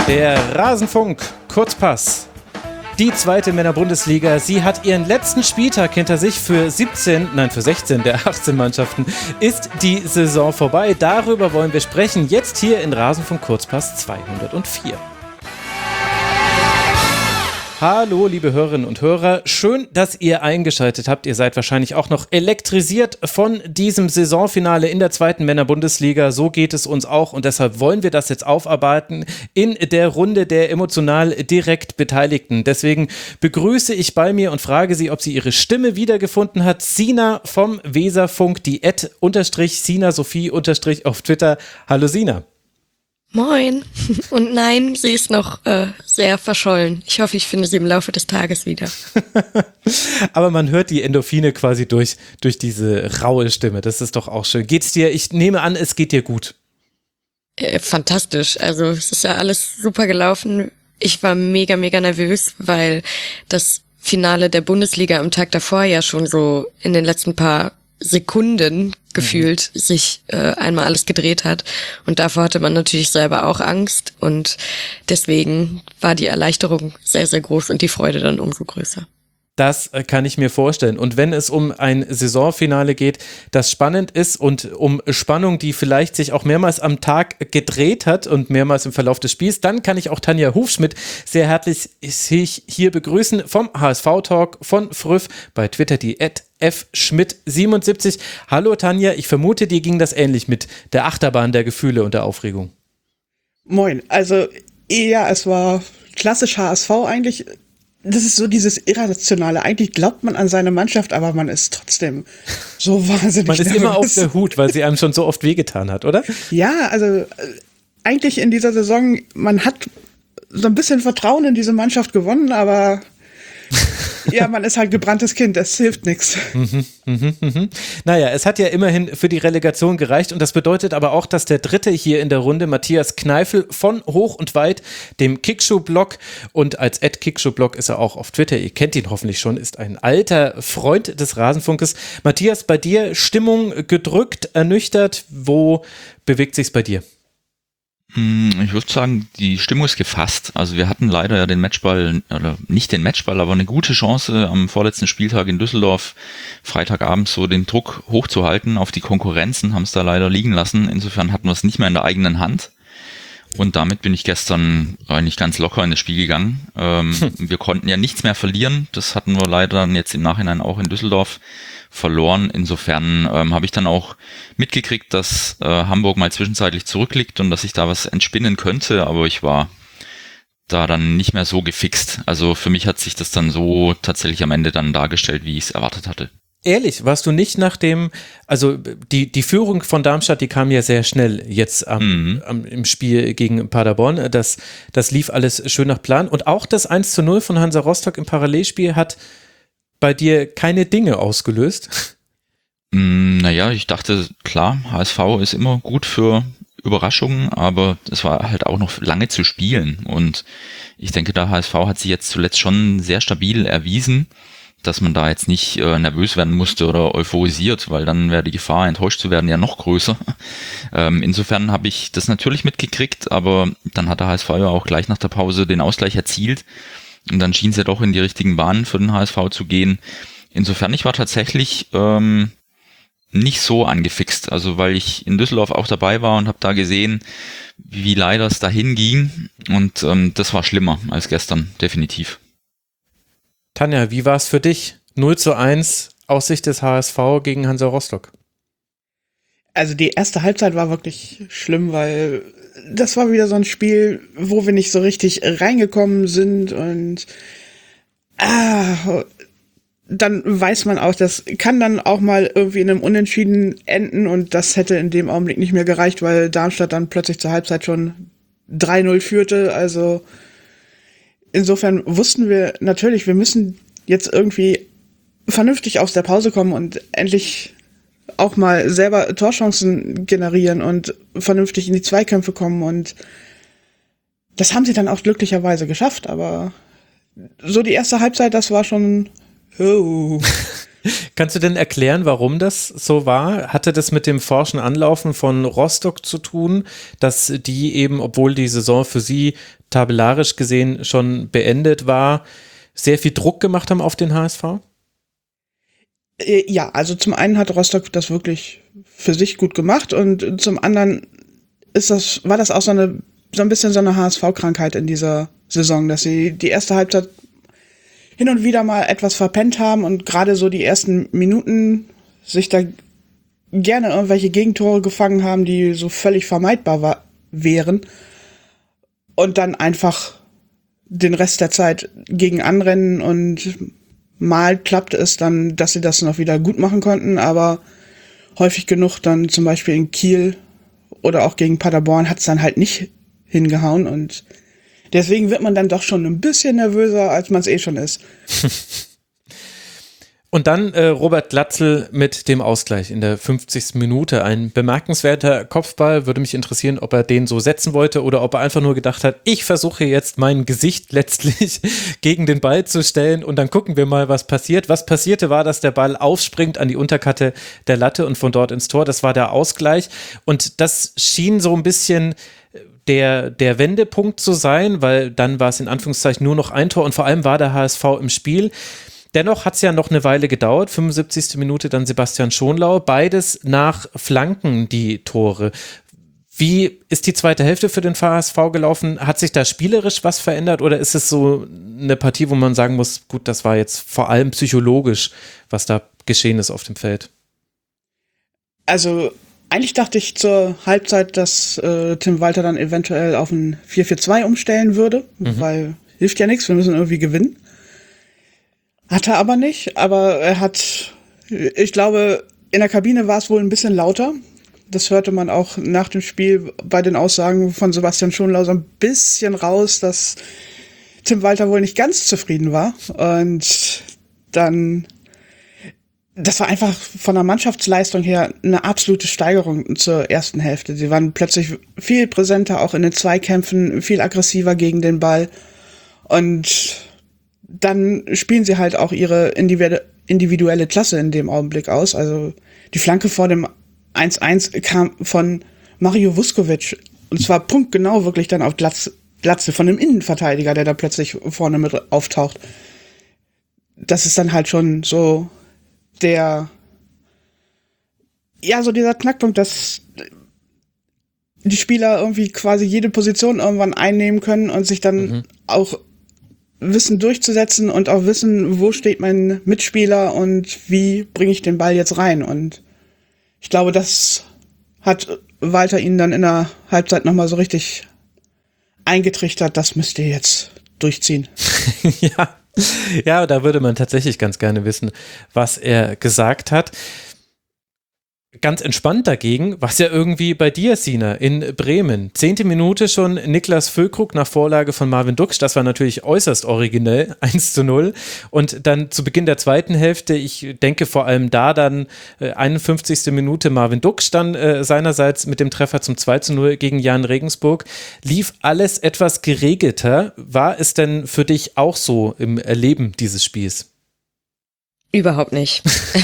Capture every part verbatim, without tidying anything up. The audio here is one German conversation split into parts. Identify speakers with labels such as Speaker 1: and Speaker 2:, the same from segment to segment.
Speaker 1: Der Rasenfunk Kurzpass. Die zweite Männerbundesliga, sie hat ihren letzten Spieltag hinter sich. Für siebzehn, nein für sechzehn der achtzehn Mannschaften ist die Saison vorbei. Darüber wollen wir sprechen, jetzt hier in Rasenfunk Kurzpass zweihundertvier. Hallo, liebe Hörerinnen und Hörer. Schön, dass ihr eingeschaltet habt. Ihr seid wahrscheinlich auch noch elektrisiert von diesem Saisonfinale in der zweiten Männerbundesliga. So geht es uns auch und deshalb wollen wir das jetzt aufarbeiten in der Runde der emotional direkt Beteiligten. Deswegen begrüße ich bei mir und frage sie, ob sie ihre Stimme wiedergefunden hat. Sina vom Weserfunk, die Ad unterstrich Sina Sophie unterstrich auf Twitter. Hallo Sina.
Speaker 2: Moin. Und nein, sie ist noch äh, sehr verschollen. Ich hoffe, ich finde sie im Laufe des Tages wieder.
Speaker 1: Aber man hört die Endorphine quasi durch, durch diese raue Stimme. Das ist doch auch schön. Geht's dir? Ich nehme an, es geht dir gut.
Speaker 2: Äh, fantastisch. Also es ist ja alles super gelaufen. Ich war mega, mega nervös, weil das Finale der Bundesliga am Tag davor ja schon so in den letzten paar Sekunden gefühlt mhm. sich äh, einmal alles gedreht hat und davor hatte man natürlich selber auch Angst und deswegen war die Erleichterung sehr, sehr groß und die Freude dann umso größer.
Speaker 1: Das kann ich mir vorstellen. Und wenn es um ein Saisonfinale geht, das spannend ist und um Spannung, die vielleicht sich auch mehrmals am Tag gedreht hat und mehrmals im Verlauf des Spiels, dann kann ich auch Tanja Hufschmidt sehr herzlich hier begrüßen vom H S V-Talk von Früff, bei Twitter die at f schmidt siebenundsiebzig. Hallo Tanja, ich vermute, dir ging das ähnlich mit der Achterbahn der Gefühle und der Aufregung.
Speaker 3: Moin, also ja, es war klassisch H S V eigentlich. Das ist so dieses Irrationale. Eigentlich glaubt man an seine Mannschaft, aber man ist trotzdem so wahnsinnig
Speaker 1: Man ist
Speaker 3: nervös.
Speaker 1: immer auf der Hut, weil sie einem schon so oft wehgetan hat, oder?
Speaker 3: Ja, also äh, eigentlich in dieser Saison, man hat so ein bisschen Vertrauen in diese Mannschaft gewonnen, aber ja, man ist halt gebranntes Kind, das hilft nichts.
Speaker 1: Mhm, mhm, mhm. Naja, es hat ja immerhin für die Relegation gereicht und das bedeutet aber auch, dass der Dritte hier in der Runde, Matthias Kneifel von Hoch und Weit, dem Kickschuh-Blog und als Ad Kickschuh-Blog ist er auch auf Twitter, ihr kennt ihn hoffentlich schon, ist ein alter Freund des Rasenfunkes. Matthias, bei dir Stimmung gedrückt, ernüchtert, wo bewegt sich's bei dir?
Speaker 4: Ich würde sagen, die Stimmung ist gefasst. Also wir hatten leider ja den Matchball, oder nicht den Matchball, aber eine gute Chance am vorletzten Spieltag in Düsseldorf, Freitagabend so den Druck hochzuhalten auf die Konkurrenzen, haben es da leider liegen lassen. Insofern hatten wir es nicht mehr in der eigenen Hand. Und damit bin ich gestern eigentlich ganz locker in das Spiel gegangen. Ähm, hm. Wir konnten ja nichts mehr verlieren. Das hatten wir leider dann jetzt im Nachhinein auch in Düsseldorf verloren. Insofern ähm, habe ich dann auch mitgekriegt, dass äh, Hamburg mal zwischenzeitlich zurückliegt und dass ich da was entspinnen könnte. Aber ich war da dann nicht mehr so gefixt. Also für mich hat sich das dann so tatsächlich am Ende dann dargestellt, wie ich es erwartet hatte.
Speaker 1: Ehrlich, warst du nicht nach dem, also die, die Führung von Darmstadt, die kam ja sehr schnell jetzt am, mhm. am, im Spiel gegen Paderborn, das, das lief alles schön nach Plan und auch das eins zu null von Hansa Rostock im Parallelspiel hat bei dir keine Dinge ausgelöst?
Speaker 4: Mm, naja, ich dachte, klar, H S V ist immer gut für Überraschungen, aber es war halt auch noch lange zu spielen und ich denke, der H S V hat sich jetzt zuletzt schon sehr stabil erwiesen, dass man da jetzt nicht äh, nervös werden musste oder euphorisiert, weil dann wäre die Gefahr, enttäuscht zu werden, ja noch größer. Ähm, insofern habe ich das natürlich mitgekriegt, aber dann hat der H S V ja auch gleich nach der Pause den Ausgleich erzielt und dann schien es ja doch in die richtigen Bahnen für den H S V zu gehen. Insofern, ich war tatsächlich ähm, nicht so angefixt, also weil ich in Düsseldorf auch dabei war und habe da gesehen, wie leider es dahin ging und ähm, das war schlimmer als gestern, definitiv.
Speaker 1: Tanja, wie war es für dich? null zu eins aus Sicht des H S V gegen Hansa Rostock.
Speaker 3: Also die erste Halbzeit war wirklich schlimm, weil das war wieder so ein Spiel, wo wir nicht so richtig reingekommen sind und ah, dann weiß man auch, das kann dann auch mal irgendwie in einem Unentschieden enden und das hätte in dem Augenblick nicht mehr gereicht, weil Darmstadt dann plötzlich zur Halbzeit schon drei null führte, also insofern wussten wir natürlich, wir müssen jetzt irgendwie vernünftig aus der Pause kommen und endlich auch mal selber Torchancen generieren und vernünftig in die Zweikämpfe kommen und das haben sie dann auch glücklicherweise geschafft, aber so die erste Halbzeit, das war schon oh.
Speaker 1: Kannst du denn erklären, warum das so war? Hatte das mit dem forschen Anlaufen von Rostock zu tun, dass die eben, obwohl die Saison für sie tabellarisch gesehen schon beendet war, sehr viel Druck gemacht haben auf den H S V?
Speaker 3: Ja, also zum einen hat Rostock das wirklich für sich gut gemacht und zum anderen ist das, war das auch so eine, so ein bisschen so eine H S V-Krankheit in dieser Saison, dass sie die erste Halbzeit hin und wieder mal etwas verpennt haben und gerade so die ersten Minuten sich da gerne irgendwelche Gegentore gefangen haben, die so völlig vermeidbar war, wären und dann einfach den Rest der Zeit gegen anrennen und mal klappte es dann, dass sie das noch wieder gut machen konnten, aber häufig genug dann zum Beispiel in Kiel oder auch gegen Paderborn hat es dann halt nicht hingehauen und deswegen wird man dann doch schon ein bisschen nervöser, als man es eh schon ist.
Speaker 1: Und dann äh, Robert Glatzel mit dem Ausgleich in der fünfzigsten Minute. Ein bemerkenswerter Kopfball. Würde mich interessieren, ob er den so setzen wollte oder ob er einfach nur gedacht hat, ich versuche jetzt mein Gesicht letztlich gegen den Ball zu stellen und dann gucken wir mal, was passiert. Was passierte war, dass der Ball aufspringt an die Unterkante der Latte und von dort ins Tor. Das war der Ausgleich und das schien so ein bisschen der, der Wendepunkt zu sein, weil dann war es in Anführungszeichen nur noch ein Tor und vor allem war der H S V im Spiel. Dennoch hat es ja noch eine Weile gedauert, fünfundsiebzigste Minute dann Sebastian Schonlau, beides nach Flanken die Tore. Wie ist die zweite Hälfte für den H S V gelaufen? Hat sich da spielerisch was verändert oder ist es so eine Partie, wo man sagen muss, gut, das war jetzt vor allem psychologisch, was da geschehen ist auf dem Feld?
Speaker 3: Also eigentlich dachte ich zur Halbzeit, dass äh, Tim Walter dann eventuell auf ein vier vier zwei umstellen würde, mhm. weil hilft ja nichts, wir müssen irgendwie gewinnen. Hat er aber nicht, aber er hat, ich glaube, in der Kabine war es wohl ein bisschen lauter. Das hörte man auch nach dem Spiel bei den Aussagen von Sebastian Schonlau so ein bisschen raus, dass Tim Walter wohl nicht ganz zufrieden war. Und dann, das war einfach von der Mannschaftsleistung her eine absolute Steigerung zur ersten Hälfte. Sie waren plötzlich viel präsenter, auch in den Zweikämpfen, viel aggressiver gegen den Ball. Und dann spielen sie halt auch ihre individuelle Klasse in dem Augenblick aus. Also die Flanke vor dem eins eins kam von Mario Vuskovic. Und zwar punktgenau wirklich dann auf Glatze von einem Innenverteidiger, der da plötzlich vorne mit auftaucht. Das ist dann halt schon so der, ja, so dieser Knackpunkt, dass die Spieler irgendwie quasi jede Position irgendwann einnehmen können und sich dann mhm. auch wissen durchzusetzen und auch wissen, wo steht mein Mitspieler und wie bringe ich den Ball jetzt rein. Und ich glaube, das hat Walter ihnen dann in der Halbzeit nochmal so richtig eingetrichtert, das müsst ihr jetzt durchziehen.
Speaker 1: ja. ja, da würde man tatsächlich ganz gerne wissen, was er gesagt hat. Ganz entspannt dagegen, was ja irgendwie bei dir, Sina, in Bremen. Zehnte Minute schon Niklas Füllkrug nach Vorlage von Marvin Duksch. Das war natürlich äußerst originell, eins zu null. Und dann zu Beginn der zweiten Hälfte, ich denke vor allem da dann äh, einundfünfzigste Minute Marvin Duksch dann äh, seinerseits mit dem Treffer zum zwei zu null gegen Jan Regensburg. Lief alles etwas geregelter. War es denn für dich auch so im Erleben dieses Spiels?
Speaker 2: Überhaupt nicht.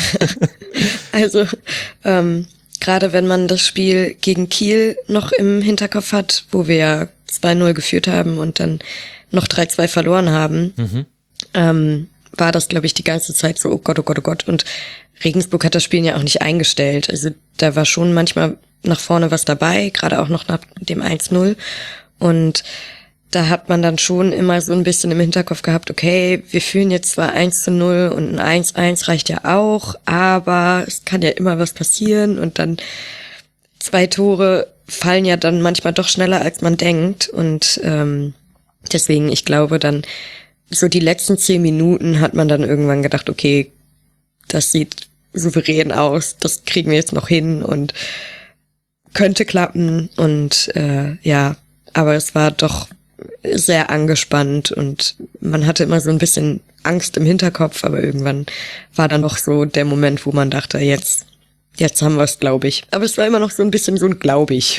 Speaker 2: Also ähm, gerade wenn man das Spiel gegen Kiel noch im Hinterkopf hat, wo wir zwei null geführt haben und dann noch drei zwei verloren haben, mhm. ähm, war das, glaube ich, die ganze Zeit so, oh Gott, oh Gott, oh Gott. Und Regensburg hat das Spiel ja auch nicht eingestellt. Also da war schon manchmal nach vorne was dabei, gerade auch noch nach dem eins null. Und da hat man dann schon immer so ein bisschen im Hinterkopf gehabt, okay, wir führen jetzt zwar eins zu null und ein eins eins reicht ja auch, aber es kann ja immer was passieren und dann zwei Tore fallen ja dann manchmal doch schneller, als man denkt und ähm, deswegen, ich glaube dann, so die letzten zehn Minuten hat man dann irgendwann gedacht, okay, das sieht souverän aus, das kriegen wir jetzt noch hin und könnte klappen und äh, ja, aber es war doch sehr angespannt und man hatte immer so ein bisschen Angst im Hinterkopf, aber irgendwann war dann noch so der Moment, wo man dachte, jetzt, jetzt haben wir es, glaube ich. Aber es war immer noch so ein bisschen so ein glaube ich.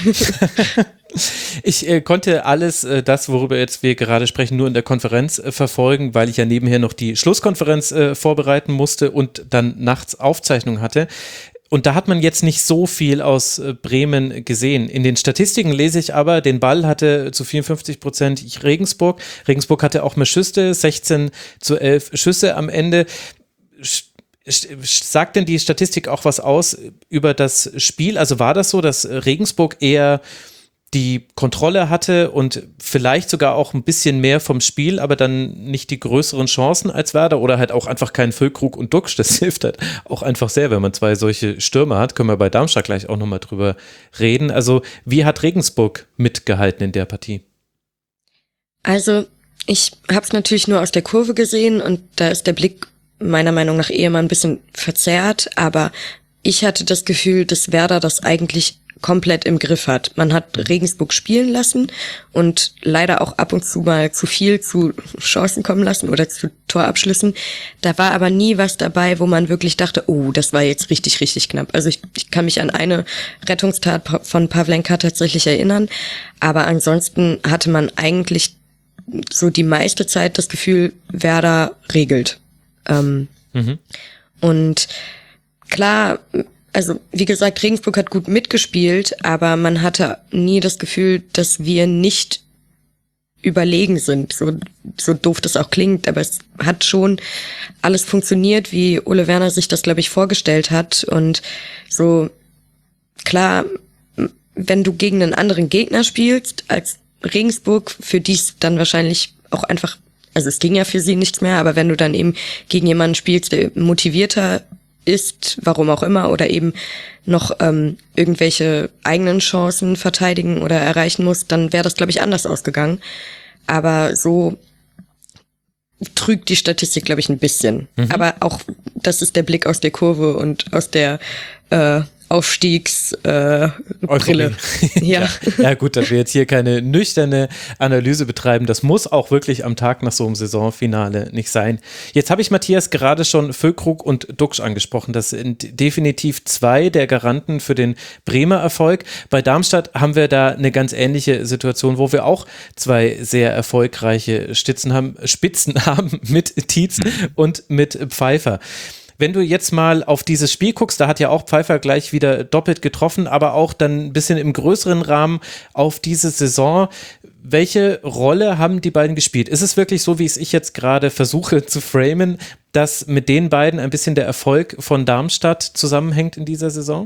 Speaker 1: Ich äh, konnte alles, äh, das, worüber jetzt wir gerade sprechen, nur in der Konferenz äh, verfolgen, weil ich ja nebenher noch die Schlusskonferenz äh, vorbereiten musste und dann nachts Aufzeichnung hatte. Und da hat man jetzt nicht so viel aus Bremen gesehen. In den Statistiken lese ich aber, den Ball hatte zu vierundfünfzig Prozent Regensburg. Regensburg hatte auch mehr Schüsse, sechzehn zu elf Schüsse am Ende. Sagt denn die Statistik auch was aus über das Spiel? Also war das so, dass Regensburg eher die Kontrolle hatte und vielleicht sogar auch ein bisschen mehr vom Spiel, aber dann nicht die größeren Chancen als Werder oder halt auch einfach keinen Füllkrug und Duxch? Das hilft halt auch einfach sehr, wenn man zwei solche Stürmer hat. Können wir bei Darmstadt gleich auch nochmal drüber reden. Also wie hat Regensburg mitgehalten in der Partie?
Speaker 2: Also ich habe es natürlich nur aus der Kurve gesehen und da ist der Blick meiner Meinung nach eher mal ein bisschen verzerrt, aber ich hatte das Gefühl, dass Werder das eigentlich komplett im Griff hat. Man hat Regensburg spielen lassen und leider auch ab und zu mal zu viel zu Chancen kommen lassen oder zu Torabschlüssen. Da war aber nie was dabei, wo man wirklich dachte, oh, das war jetzt richtig, richtig knapp. Also ich, ich kann mich an eine Rettungstat von Pavlenka tatsächlich erinnern, aber ansonsten hatte man eigentlich so die meiste Zeit das Gefühl, Werder regelt. Ähm, mhm. Und klar, also wie gesagt, Regensburg hat gut mitgespielt, aber man hatte nie das Gefühl, dass wir nicht überlegen sind, so, so doof das auch klingt, aber es hat schon alles funktioniert, wie Ole Werner sich das, glaube ich, vorgestellt hat. Und so, klar, wenn du gegen einen anderen Gegner spielst als Regensburg, für die es dann wahrscheinlich auch einfach, also es ging ja für sie nichts mehr, aber wenn du dann eben gegen jemanden spielst, der motivierter ist, warum auch immer, oder eben noch ähm, irgendwelche eigenen Chancen verteidigen oder erreichen muss, dann wäre das, glaube ich, anders ausgegangen. Aber so trügt die Statistik, glaube ich, ein bisschen. Mhm. Aber auch das ist der Blick aus der Kurve und aus der äh, Aufstiegsbrille. Äh,
Speaker 1: ja. ja. ja gut, dass wir jetzt hier keine nüchterne Analyse betreiben, das muss auch wirklich am Tag nach so einem Saisonfinale nicht sein. Jetzt habe ich, Matthias, gerade schon Füllkrug und Duxch angesprochen. Das sind definitiv zwei der Garanten für den Bremer Erfolg. Bei Darmstadt haben wir da eine ganz ähnliche Situation, wo wir auch zwei sehr erfolgreiche Spitzen haben, Spitzen haben mit Tietz und mit Pfeiffer. Wenn du jetzt mal auf dieses Spiel guckst, da hat ja auch Pfeiffer gleich wieder doppelt getroffen, aber auch dann ein bisschen im größeren Rahmen auf diese Saison. Welche Rolle haben die beiden gespielt? Ist es wirklich so, wie es ich jetzt gerade versuche zu framen, dass mit den beiden ein bisschen der Erfolg von Darmstadt zusammenhängt in dieser Saison?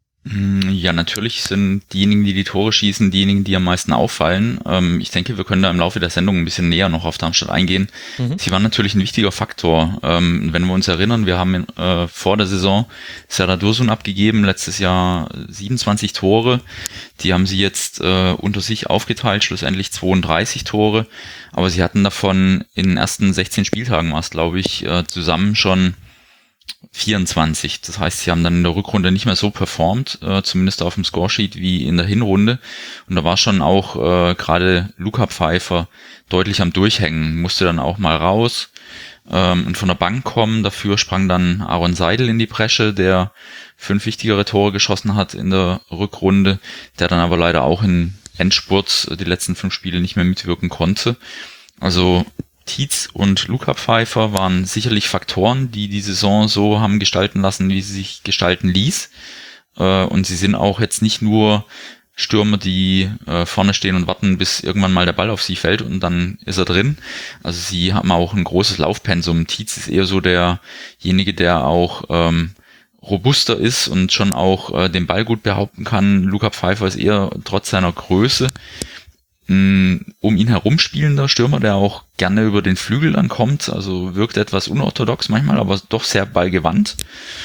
Speaker 4: Ja, natürlich sind diejenigen, die die Tore schießen, diejenigen, die am meisten auffallen. Ähm, ich denke, wir können da im Laufe der Sendung ein bisschen näher noch auf Darmstadt eingehen. Mhm. Sie waren natürlich ein wichtiger Faktor. Ähm, wenn wir uns erinnern, wir haben äh, vor der Saison Serdar Dursun abgegeben, letztes Jahr siebenundzwanzig Tore. Die haben sie jetzt äh, unter sich aufgeteilt, schlussendlich zweiunddreißig Tore. Aber sie hatten davon in den ersten sechzehn Spieltagen, war es glaube ich, äh, zusammen schon vierundzwanzig. Das heißt, sie haben dann in der Rückrunde nicht mehr so performt, äh, zumindest auf dem Scoresheet wie in der Hinrunde. Und da war schon auch äh, gerade Luca Pfeiffer deutlich am Durchhängen, musste dann auch mal raus ähm, und von der Bank kommen. Dafür sprang dann Aaron Seidel in die Bresche, der fünf wichtigere Tore geschossen hat in der Rückrunde, der dann aber leider auch in Endspurt die letzten fünf Spiele nicht mehr mitwirken konnte. Also Tietz und Luca Pfeiffer waren sicherlich Faktoren, die die Saison so haben gestalten lassen, wie sie sich gestalten ließ. Und sie sind auch jetzt nicht nur Stürmer, die vorne stehen und warten, bis irgendwann mal der Ball auf sie fällt und dann ist er drin. Also sie haben auch ein großes Laufpensum. Tietz ist eher so derjenige, der auch ähm, robuster ist und schon auch äh, den Ball gut behaupten kann. Luca Pfeiffer ist eher trotz seiner Größe um ihn herum spielender Stürmer, der auch gerne über den Flügel dann kommt, also wirkt etwas unorthodox manchmal, aber doch sehr ballgewandt.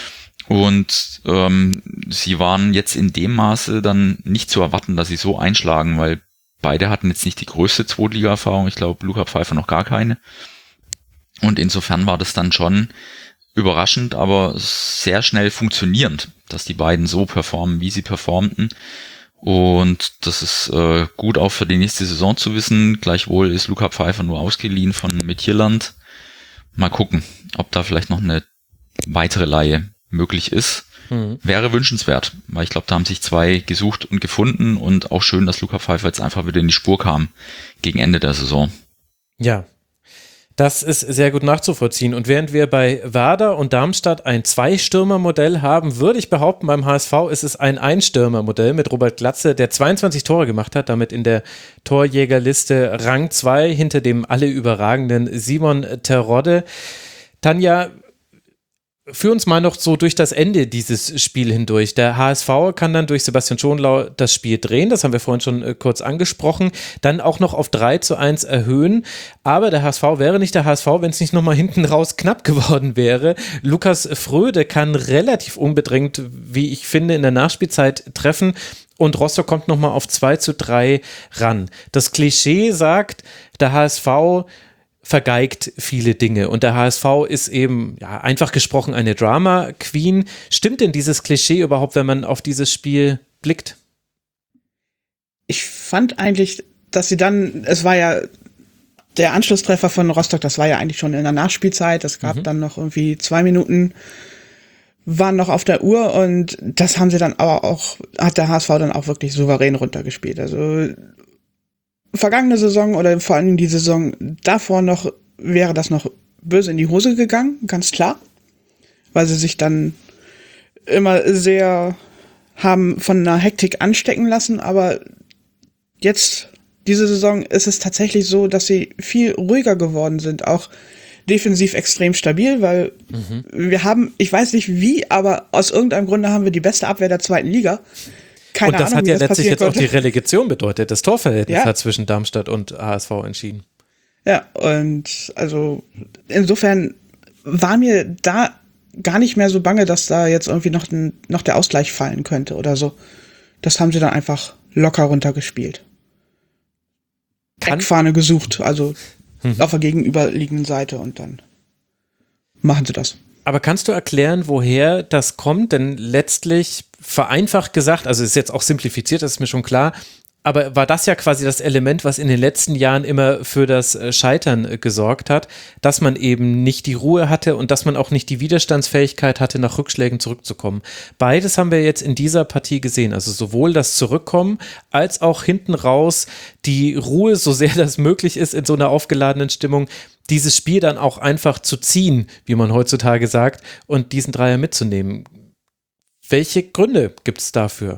Speaker 4: Und ähm, sie waren jetzt in dem Maße dann nicht zu erwarten, dass sie so einschlagen, weil beide hatten jetzt nicht die größte Zweitliga-Erfahrung, ich glaube Luca Pfeiffer noch gar keine. Und insofern war das dann schon überraschend, aber sehr schnell funktionierend, dass die beiden so performen, wie sie performten. Und das ist äh, gut auch für die nächste Saison zu wissen. Gleichwohl ist Luca Pfeiffer nur ausgeliehen von Midtjylland. Mal gucken, ob da vielleicht noch eine weitere Leihe möglich ist. Mhm. Wäre wünschenswert, weil ich glaube, da haben sich zwei gesucht und gefunden und auch schön, dass Luca Pfeiffer jetzt einfach wieder in die Spur kam gegen Ende der Saison.
Speaker 1: Ja. Das ist sehr gut nachzuvollziehen. Und während wir bei Werder und Darmstadt ein Zwei-Stürmer-Modell haben, würde ich behaupten, beim H S V ist es ein Ein-Stürmer-Modell mit Robert Glatze, der zweiundzwanzig Tore gemacht hat, damit in der Torjägerliste Rang zwei hinter dem alle überragenden Simon Terodde. Tanja, führ uns mal noch so durch das Ende dieses Spiel hindurch. Der H S V kann dann durch Sebastian Schonlau das Spiel drehen, das haben wir vorhin schon äh, kurz angesprochen, dann auch noch auf drei zu eins erhöhen, aber der H S V wäre nicht der H S V, wenn es nicht nochmal hinten raus knapp geworden wäre. Lukas Fröde kann relativ unbedrängt, wie ich finde, in der Nachspielzeit treffen und Rostock kommt nochmal auf zwei zu drei ran. Das Klischee sagt, der H S V vergeigt viele Dinge und der H S V ist eben, ja, einfach gesprochen eine Drama-Queen. Stimmt denn dieses Klischee überhaupt, wenn man auf dieses Spiel blickt?
Speaker 3: Ich fand eigentlich, dass sie dann, es war ja der Anschlusstreffer von Rostock, das war ja eigentlich schon in der Nachspielzeit, es gab mhm. dann noch irgendwie zwei Minuten, waren noch auf der Uhr und das haben sie dann aber auch, hat der H S V dann auch wirklich souverän runtergespielt. Also vergangene Saison oder vor allem die Saison davor noch wäre das noch böse in die Hose gegangen, ganz klar, weil sie sich dann immer sehr haben von einer Hektik anstecken lassen, aber jetzt, diese Saison, ist es tatsächlich so, dass sie viel ruhiger geworden sind, auch defensiv extrem stabil, weil mhm. wir haben, ich weiß nicht wie, aber aus irgendeinem Grunde haben wir die beste Abwehr der zweiten Liga. Keine
Speaker 1: und das
Speaker 3: Ahnung,
Speaker 1: hat ja
Speaker 3: das
Speaker 1: letztlich jetzt
Speaker 3: konnte.
Speaker 1: auch die Relegation bedeutet. Das Torverhältnis
Speaker 3: ja.
Speaker 1: hat zwischen Darmstadt und H S V entschieden.
Speaker 3: Ja, und also insofern war mir da gar nicht mehr so bange, dass da jetzt irgendwie noch, ein, noch der Ausgleich fallen könnte oder so. Das haben sie dann einfach locker runtergespielt. Kann Eckfahne gesucht, also hm. auf der gegenüberliegenden Seite und dann machen sie das.
Speaker 1: Aber kannst du erklären, woher das kommt? Denn letztlich vereinfacht gesagt, also ist jetzt auch simplifiziert, das ist mir schon klar, aber war das ja quasi das Element, was in den letzten Jahren immer für das Scheitern gesorgt hat, dass man eben nicht die Ruhe hatte und dass man auch nicht die Widerstandsfähigkeit hatte, nach Rückschlägen zurückzukommen. Beides haben wir jetzt in dieser Partie gesehen, also sowohl das Zurückkommen als auch hinten raus die Ruhe, so sehr das möglich ist in so einer aufgeladenen Stimmung, dieses Spiel dann auch einfach zu ziehen, wie man heutzutage sagt, und diesen Dreier mitzunehmen. Welche Gründe gibt es dafür?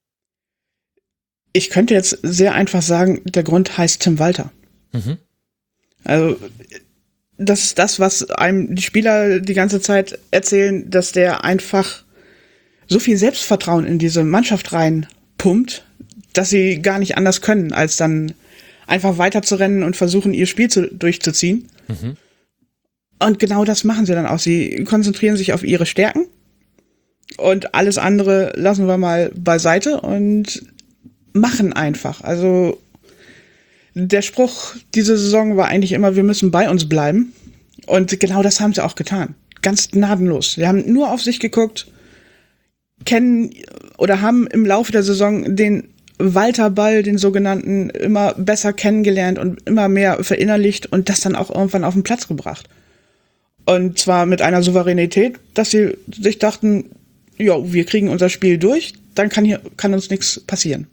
Speaker 3: Ich könnte jetzt sehr einfach sagen, der Grund heißt Tim Walter. Mhm. Also das ist das, was einem die Spieler die ganze Zeit erzählen, dass der einfach so viel Selbstvertrauen in diese Mannschaft reinpumpt, dass sie gar nicht anders können, als dann einfach weiterzurennen und versuchen, ihr Spiel zu, durchzuziehen. Mhm. Und genau das machen sie dann auch. Sie konzentrieren sich auf ihre Stärken und alles andere lassen wir mal beiseite und machen einfach. Also der Spruch diese Saison war eigentlich immer, wir müssen bei uns bleiben. Und genau das haben sie auch getan. Ganz gnadenlos. Sie haben nur auf sich geguckt, kennen oder haben im Laufe der Saison den Walter-Ball, den sogenannten, immer besser kennengelernt und immer mehr verinnerlicht und das dann auch irgendwann auf den Platz gebracht. Und zwar mit einer Souveränität, dass sie sich dachten, ja, wir kriegen unser Spiel durch, dann kann hier kann uns nichts passieren.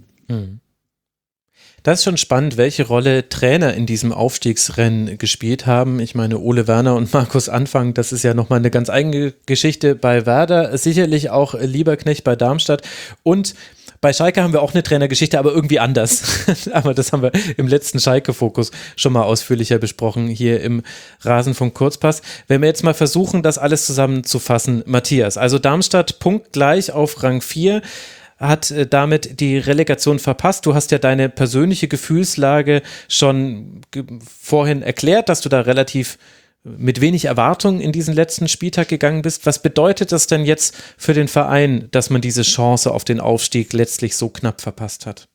Speaker 1: Das ist schon spannend, welche Rolle Trainer in diesem Aufstiegsrennen gespielt haben. Ich meine, Ole Werner und Markus Anfang, das ist ja nochmal eine ganz eigene Geschichte bei Werder, sicherlich auch Lieberknecht bei Darmstadt und bei Schalke haben wir auch eine Trainergeschichte, aber irgendwie anders. Aber das haben wir im letzten Schalke-Fokus schon mal ausführlicher besprochen, hier im Rasenfunk Kurzpass. Wenn wir jetzt mal versuchen, das alles zusammenzufassen, Matthias, also Darmstadt punktgleich auf Rang vier, hat damit die Relegation verpasst. Du hast ja deine persönliche Gefühlslage schon ge- vorhin erklärt, dass du da relativ mit wenig Erwartungen in diesen letzten Spieltag gegangen bist. Was bedeutet das denn jetzt für den Verein, dass man diese Chance auf den Aufstieg letztlich so knapp verpasst hat?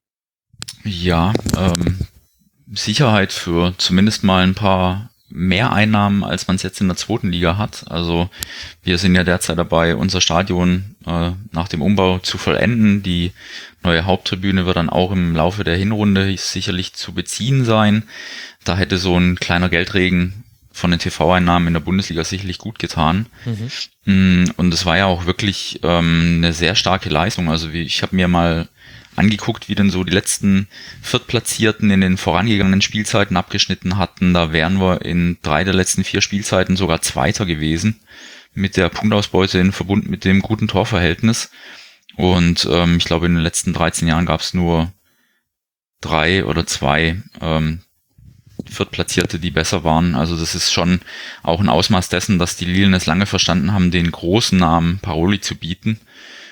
Speaker 4: Ja, ähm, Sicherheit für zumindest mal ein paar mehr Einnahmen, als man es jetzt in der zweiten Liga hat. Also wir sind ja derzeit dabei, unser Stadion äh, nach dem Umbau zu vollenden. Die neue Haupttribüne wird dann auch im Laufe der Hinrunde sicherlich zu beziehen sein. Da hätte so ein kleiner Geldregen von den T V-Einnahmen in der Bundesliga sicherlich gut getan. Mhm. Und es war ja auch wirklich ähm, eine sehr starke Leistung. Also wie, ich habe mir mal angeguckt, wie denn so die letzten Viertplatzierten in den vorangegangenen Spielzeiten abgeschnitten hatten. Da wären wir in drei der letzten vier Spielzeiten sogar Zweiter gewesen, mit der Punktausbeute in Verbund mit dem guten Torverhältnis. Und ähm, ich glaube, in den letzten dreizehn Jahren gab es nur drei oder zwei ähm, Viertplatzierte, die besser waren. Also das ist schon auch ein Ausmaß dessen, dass die Lilen es lange verstanden haben, den großen Namen Paroli zu bieten.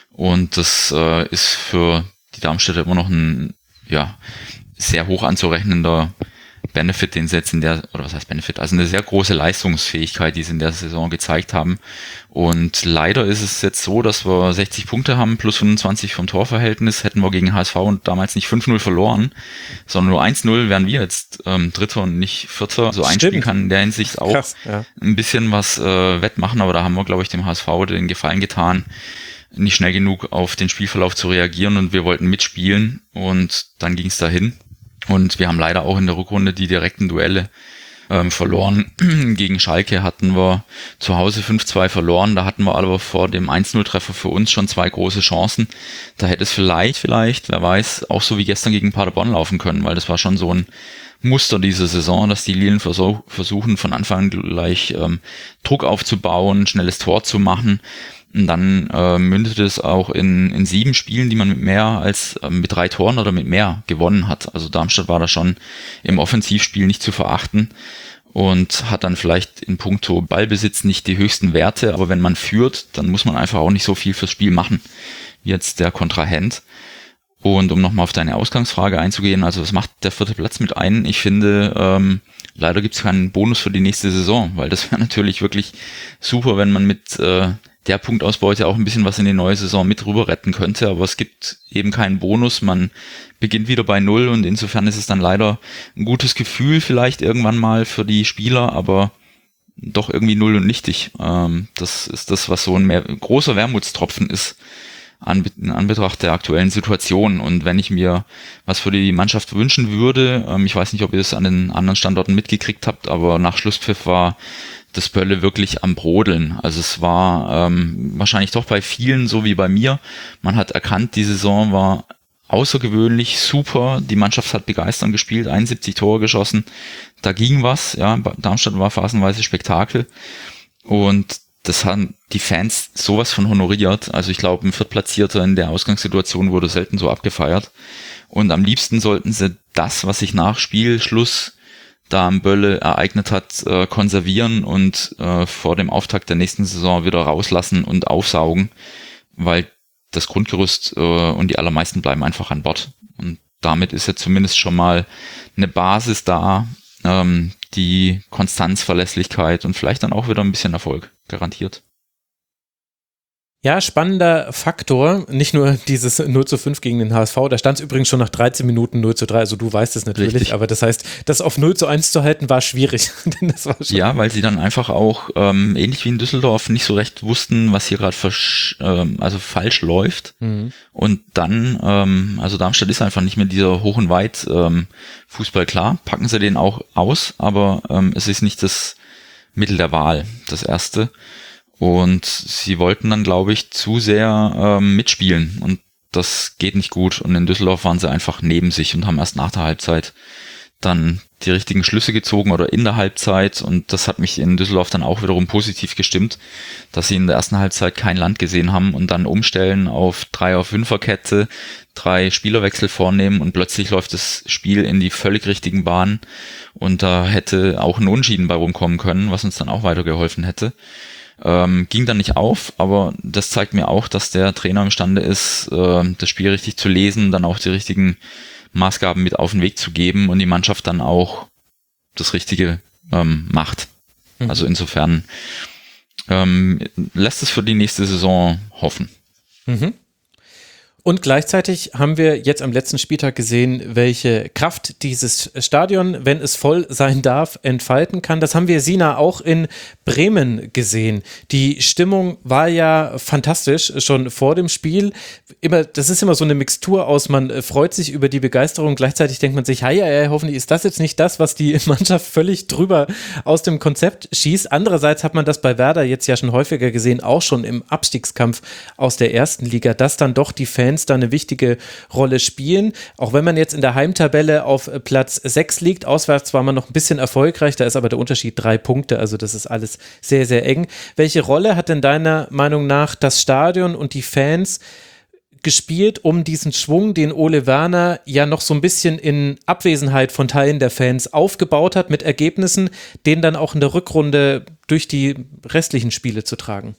Speaker 4: Und das äh, ist für die Darmstädter immer noch ein ja sehr hoch anzurechnender Benefit, den sie jetzt in der, oder was heißt Benefit, also eine sehr große Leistungsfähigkeit, die sie in der Saison gezeigt haben. Und leider ist es jetzt so, dass wir sechzig Punkte haben, plus fünfundzwanzig vom Torverhältnis. Hätten wir gegen H S V und damals nicht fünf null verloren, sondern nur eins null, wären wir jetzt ähm, Dritter und nicht Vierter. So einspielen kann in der Hinsicht auch Krass, ja. ein bisschen was äh, wettmachen, aber da haben wir, glaube ich, dem H S V den Gefallen getan, nicht schnell genug auf den Spielverlauf zu reagieren, und wir wollten mitspielen, und dann ging es dahin. Und wir haben leider auch in der Rückrunde die direkten Duelle ähm, verloren. Gegen Schalke hatten wir zu Hause fünf zwei verloren. Da hatten wir aber vor dem eins null Treffer für uns schon zwei große Chancen. Da hätte es vielleicht, vielleicht, wer weiß, auch so wie gestern gegen Paderborn laufen können, weil das war schon so ein Muster dieser Saison, dass die Lilen versuch, versuchen von Anfang an gleich ähm, Druck aufzubauen, schnelles Tor zu machen. Und dann äh, mündet es auch in, in sieben Spielen, die man mit mehr als äh, mit drei Toren oder mit mehr gewonnen hat. Also Darmstadt war da schon im Offensivspiel nicht zu verachten und hat dann vielleicht in puncto Ballbesitz nicht die höchsten Werte, aber wenn man führt, dann muss man einfach auch nicht so viel fürs Spiel machen, wie jetzt der Kontrahent. Und um nochmal auf deine Ausgangsfrage einzugehen, also was macht der vierte Platz mit ein? Ich finde, ähm, leider gibt es keinen Bonus für die nächste Saison, weil das wäre natürlich wirklich super, wenn man mit äh, der Punktausbeute auch ein bisschen was in die neue Saison mit rüber retten könnte, aber es gibt eben keinen Bonus, man beginnt wieder bei Null, und insofern ist es dann leider ein gutes Gefühl vielleicht irgendwann mal für die Spieler, aber doch irgendwie null und nichtig. Ähm, das ist das, was so ein mehr, großer Wermutstropfen ist an, in Anbetracht der aktuellen Situation. Und wenn ich mir was für die Mannschaft wünschen würde, ähm, ich weiß nicht, ob ihr es an den anderen Standorten mitgekriegt habt, aber nach Schlusspfiff war das Bölle wirklich am Brodeln. Also es war ähm, wahrscheinlich doch bei vielen so wie bei mir. Man hat erkannt, die Saison war außergewöhnlich super. Die Mannschaft hat begeisternd gespielt, einundsiebzig Tore geschossen. Da ging was. Ja, Darmstadt war phasenweise Spektakel. Und das haben die Fans sowas von honoriert. Also ich glaube, ein Viertplatzierter in der Ausgangssituation wurde selten so abgefeiert. Und am liebsten sollten sie das, was sich nach Spielschluss da am Bölle ereignet hat, äh, konservieren und äh, vor dem Auftakt der nächsten Saison wieder rauslassen und aufsaugen, weil das Grundgerüst äh, und die allermeisten bleiben einfach an Bord. Und damit ist ja zumindest schon mal eine Basis da, ähm, die Konstanz, Verlässlichkeit und vielleicht dann auch wieder ein bisschen Erfolg garantiert.
Speaker 1: Ja, spannender Faktor, nicht nur dieses null zu fünf gegen den H S V, da stand es übrigens schon nach dreizehn Minuten null zu drei, also du weißt es natürlich, Richtig. Aber das heißt, das auf null zu eins zu halten, war schwierig. Das war schon
Speaker 4: ja, weil sie dann einfach auch, ähm, ähnlich wie in Düsseldorf, nicht so recht wussten, was hier gerade versch- ähm, also falsch läuft. Mhm. Und dann, ähm, also Darmstadt ist einfach nicht mehr dieser Hoch- und Weit ähm, Fußball, klar, packen sie den auch aus, aber ähm, es ist nicht das Mittel der Wahl, das erste. Und sie wollten dann, glaube ich, zu sehr ähm, mitspielen, und das geht nicht gut. Und in Düsseldorf waren sie einfach neben sich und haben erst nach der Halbzeit dann die richtigen Schlüsse gezogen oder in der Halbzeit, und das hat mich in Düsseldorf dann auch wiederum positiv gestimmt, dass sie in der ersten Halbzeit kein Land gesehen haben und dann umstellen auf drei auf Fünferkette, drei Spielerwechsel vornehmen, und plötzlich läuft das Spiel in die völlig richtigen Bahnen, und da hätte auch ein Unentschieden bei rumkommen können, was uns dann auch weitergeholfen hätte. Ähm, ging dann nicht auf, aber das zeigt mir auch, dass der Trainer imstande ist, äh, das Spiel richtig zu lesen, dann auch die richtigen Maßgaben mit auf den Weg zu geben und die Mannschaft dann auch das Richtige ähm, macht. Mhm. Also insofern ähm, lässt es für die nächste Saison hoffen.
Speaker 1: Mhm. Und gleichzeitig haben wir jetzt am letzten Spieltag gesehen, welche Kraft dieses Stadion, wenn es voll sein darf, entfalten kann. Das haben wir, Sina, auch in Bremen gesehen. Die Stimmung war ja fantastisch, schon vor dem Spiel. Immer, das ist immer so eine Mixtur aus, man freut sich über die Begeisterung, gleichzeitig denkt man sich, hey, hey, hoffentlich ist das jetzt nicht das, was die Mannschaft völlig drüber aus dem Konzept schießt. Andererseits hat man das bei Werder jetzt ja schon häufiger gesehen, auch schon im Abstiegskampf aus der ersten Liga, dass dann doch die Fans Fans da eine wichtige Rolle spielen. Auch wenn man jetzt in der Heimtabelle auf Platz sechs liegt, auswärts war man noch ein bisschen erfolgreich, da ist aber der Unterschied drei Punkte, also das ist alles sehr, sehr eng. Welche Rolle hat denn deiner Meinung nach das Stadion und die Fans gespielt, um diesen Schwung, den Ole Werner ja noch so ein bisschen in Abwesenheit von Teilen der Fans aufgebaut hat, mit Ergebnissen, den dann auch in der Rückrunde durch die restlichen Spiele zu tragen?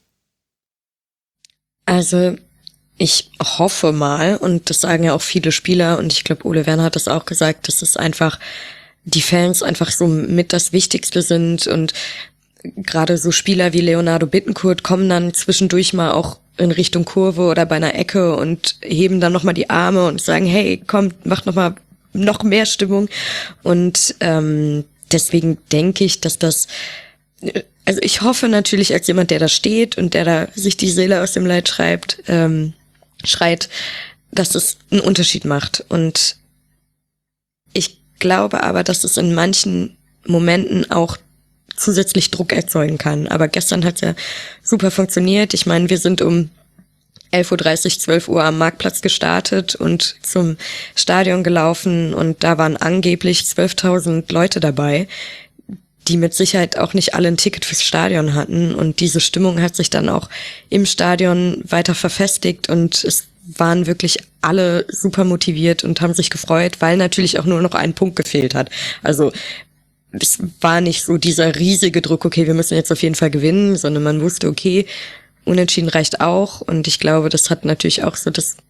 Speaker 2: Also ich hoffe mal, und das sagen ja auch viele Spieler, und ich glaube, Ole Werner hat das auch gesagt, dass es einfach die Fans einfach so mit das Wichtigste sind, und gerade so Spieler wie Leonardo Bittencourt kommen dann zwischendurch mal auch in Richtung Kurve oder bei einer Ecke und heben dann nochmal die Arme und sagen, hey, kommt, macht nochmal noch mehr Stimmung. Und ähm, deswegen denke ich, dass das, also ich hoffe natürlich als jemand, der da steht und der da sich die Seele aus dem Leib schreibt, ähm, schreit, dass es einen Unterschied macht. Und ich glaube aber, dass es in manchen Momenten auch zusätzlich Druck erzeugen kann. Aber gestern hat's ja super funktioniert. Ich meine, wir sind um elf Uhr dreißig, zwölf Uhr am Marktplatz gestartet und zum Stadion gelaufen, und da waren angeblich zwölftausend Leute dabei, die mit Sicherheit auch nicht alle ein Ticket fürs Stadion hatten, und diese Stimmung hat sich dann auch im Stadion weiter verfestigt, und es waren wirklich alle super motiviert und haben sich gefreut, weil natürlich auch nur noch ein Punkt gefehlt hat. Also es war nicht so dieser riesige Druck, okay, wir müssen jetzt auf jeden Fall gewinnen, sondern man wusste, okay, Unentschieden reicht auch, und ich glaube, das hat natürlich auch so das,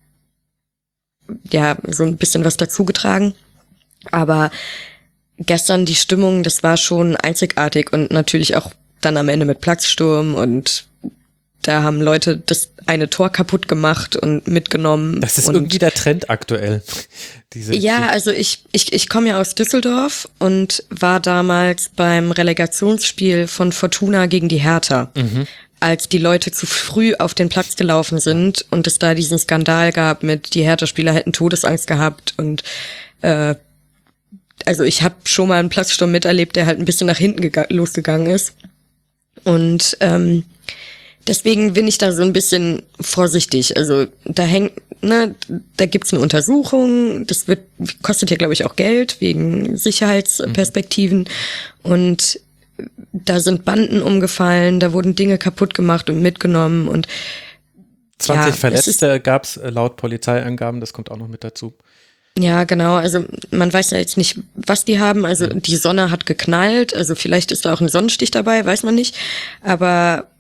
Speaker 2: ja, so ein bisschen was dazu getragen. Aber gestern die Stimmung, das war schon einzigartig, und natürlich auch dann am Ende mit Platzsturm, und da haben Leute das eine Tor kaputt gemacht und mitgenommen.
Speaker 1: Das ist
Speaker 2: und
Speaker 1: irgendwie der Trend aktuell. Diese
Speaker 2: ja, also ich ich ich komme ja aus Düsseldorf und war damals beim Relegationsspiel von Fortuna gegen die Hertha. Mhm. Als die Leute zu früh auf den Platz gelaufen sind und es da diesen Skandal gab mit, die Hertha-Spieler hätten Todesangst gehabt, und äh, also ich habe schon mal einen Platzsturm miterlebt, der halt ein bisschen nach hinten gega- losgegangen ist. Und ähm, deswegen bin ich da so ein bisschen vorsichtig. Also da hängt, ne, da gibt's eine Untersuchung, das wird kostet ja, glaube ich, auch Geld wegen Sicherheitsperspektiven. Mhm. Und da sind Banden umgefallen, da wurden Dinge kaputt gemacht und mitgenommen, und
Speaker 1: zwanzig
Speaker 2: ja,
Speaker 1: Verletzte gab's laut Polizeiangaben, das kommt auch noch mit dazu.
Speaker 2: Ja, genau, also man weiß ja jetzt nicht, was die haben, also die Sonne hat geknallt, also vielleicht ist da auch ein Sonnenstich dabei, weiß man nicht, aber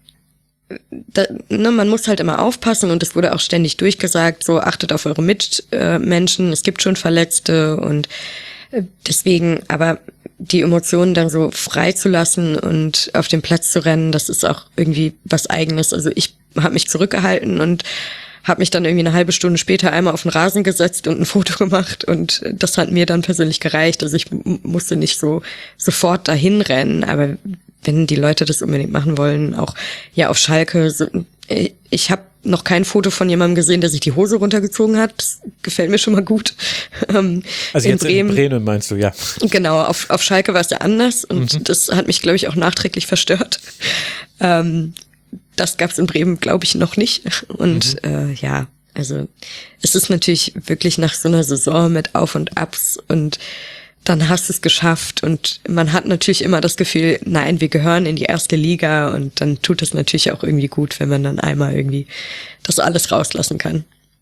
Speaker 2: da, ne, man muss halt immer aufpassen, und es wurde auch ständig durchgesagt, so achtet auf eure Mitmenschen, es gibt schon Verletzte, und deswegen, aber die Emotionen dann so freizulassen und auf den Platz zu rennen, das ist auch irgendwie was Eigenes. Also ich habe mich zurückgehalten und habe mich dann irgendwie eine halbe Stunde später einmal auf den Rasen gesetzt und ein Foto gemacht, und das hat mir dann persönlich gereicht. Also ich m- musste nicht so sofort dahin rennen, aber wenn die Leute das unbedingt machen wollen, auch ja auf Schalke, so, ich habe noch kein Foto von jemandem gesehen, der sich die Hose runtergezogen hat. Das gefällt mir schon mal gut. Ähm,
Speaker 1: also
Speaker 2: in
Speaker 1: jetzt
Speaker 2: Bremen,
Speaker 1: in Bremen meinst du, ja.
Speaker 2: Genau, auf, auf Schalke war es ja anders, und mhm. das hat mich, glaube ich, auch nachträglich verstört. Ähm, das gab es in Bremen, glaube ich, noch nicht. Und mhm. äh, ja, also es ist natürlich wirklich nach so einer Saison mit Auf und Abs, und dann hast du es geschafft, und man hat natürlich immer das Gefühl, nein, wir gehören in die erste Liga, und dann tut es natürlich auch irgendwie gut, wenn man dann einmal irgendwie das alles rauslassen kann.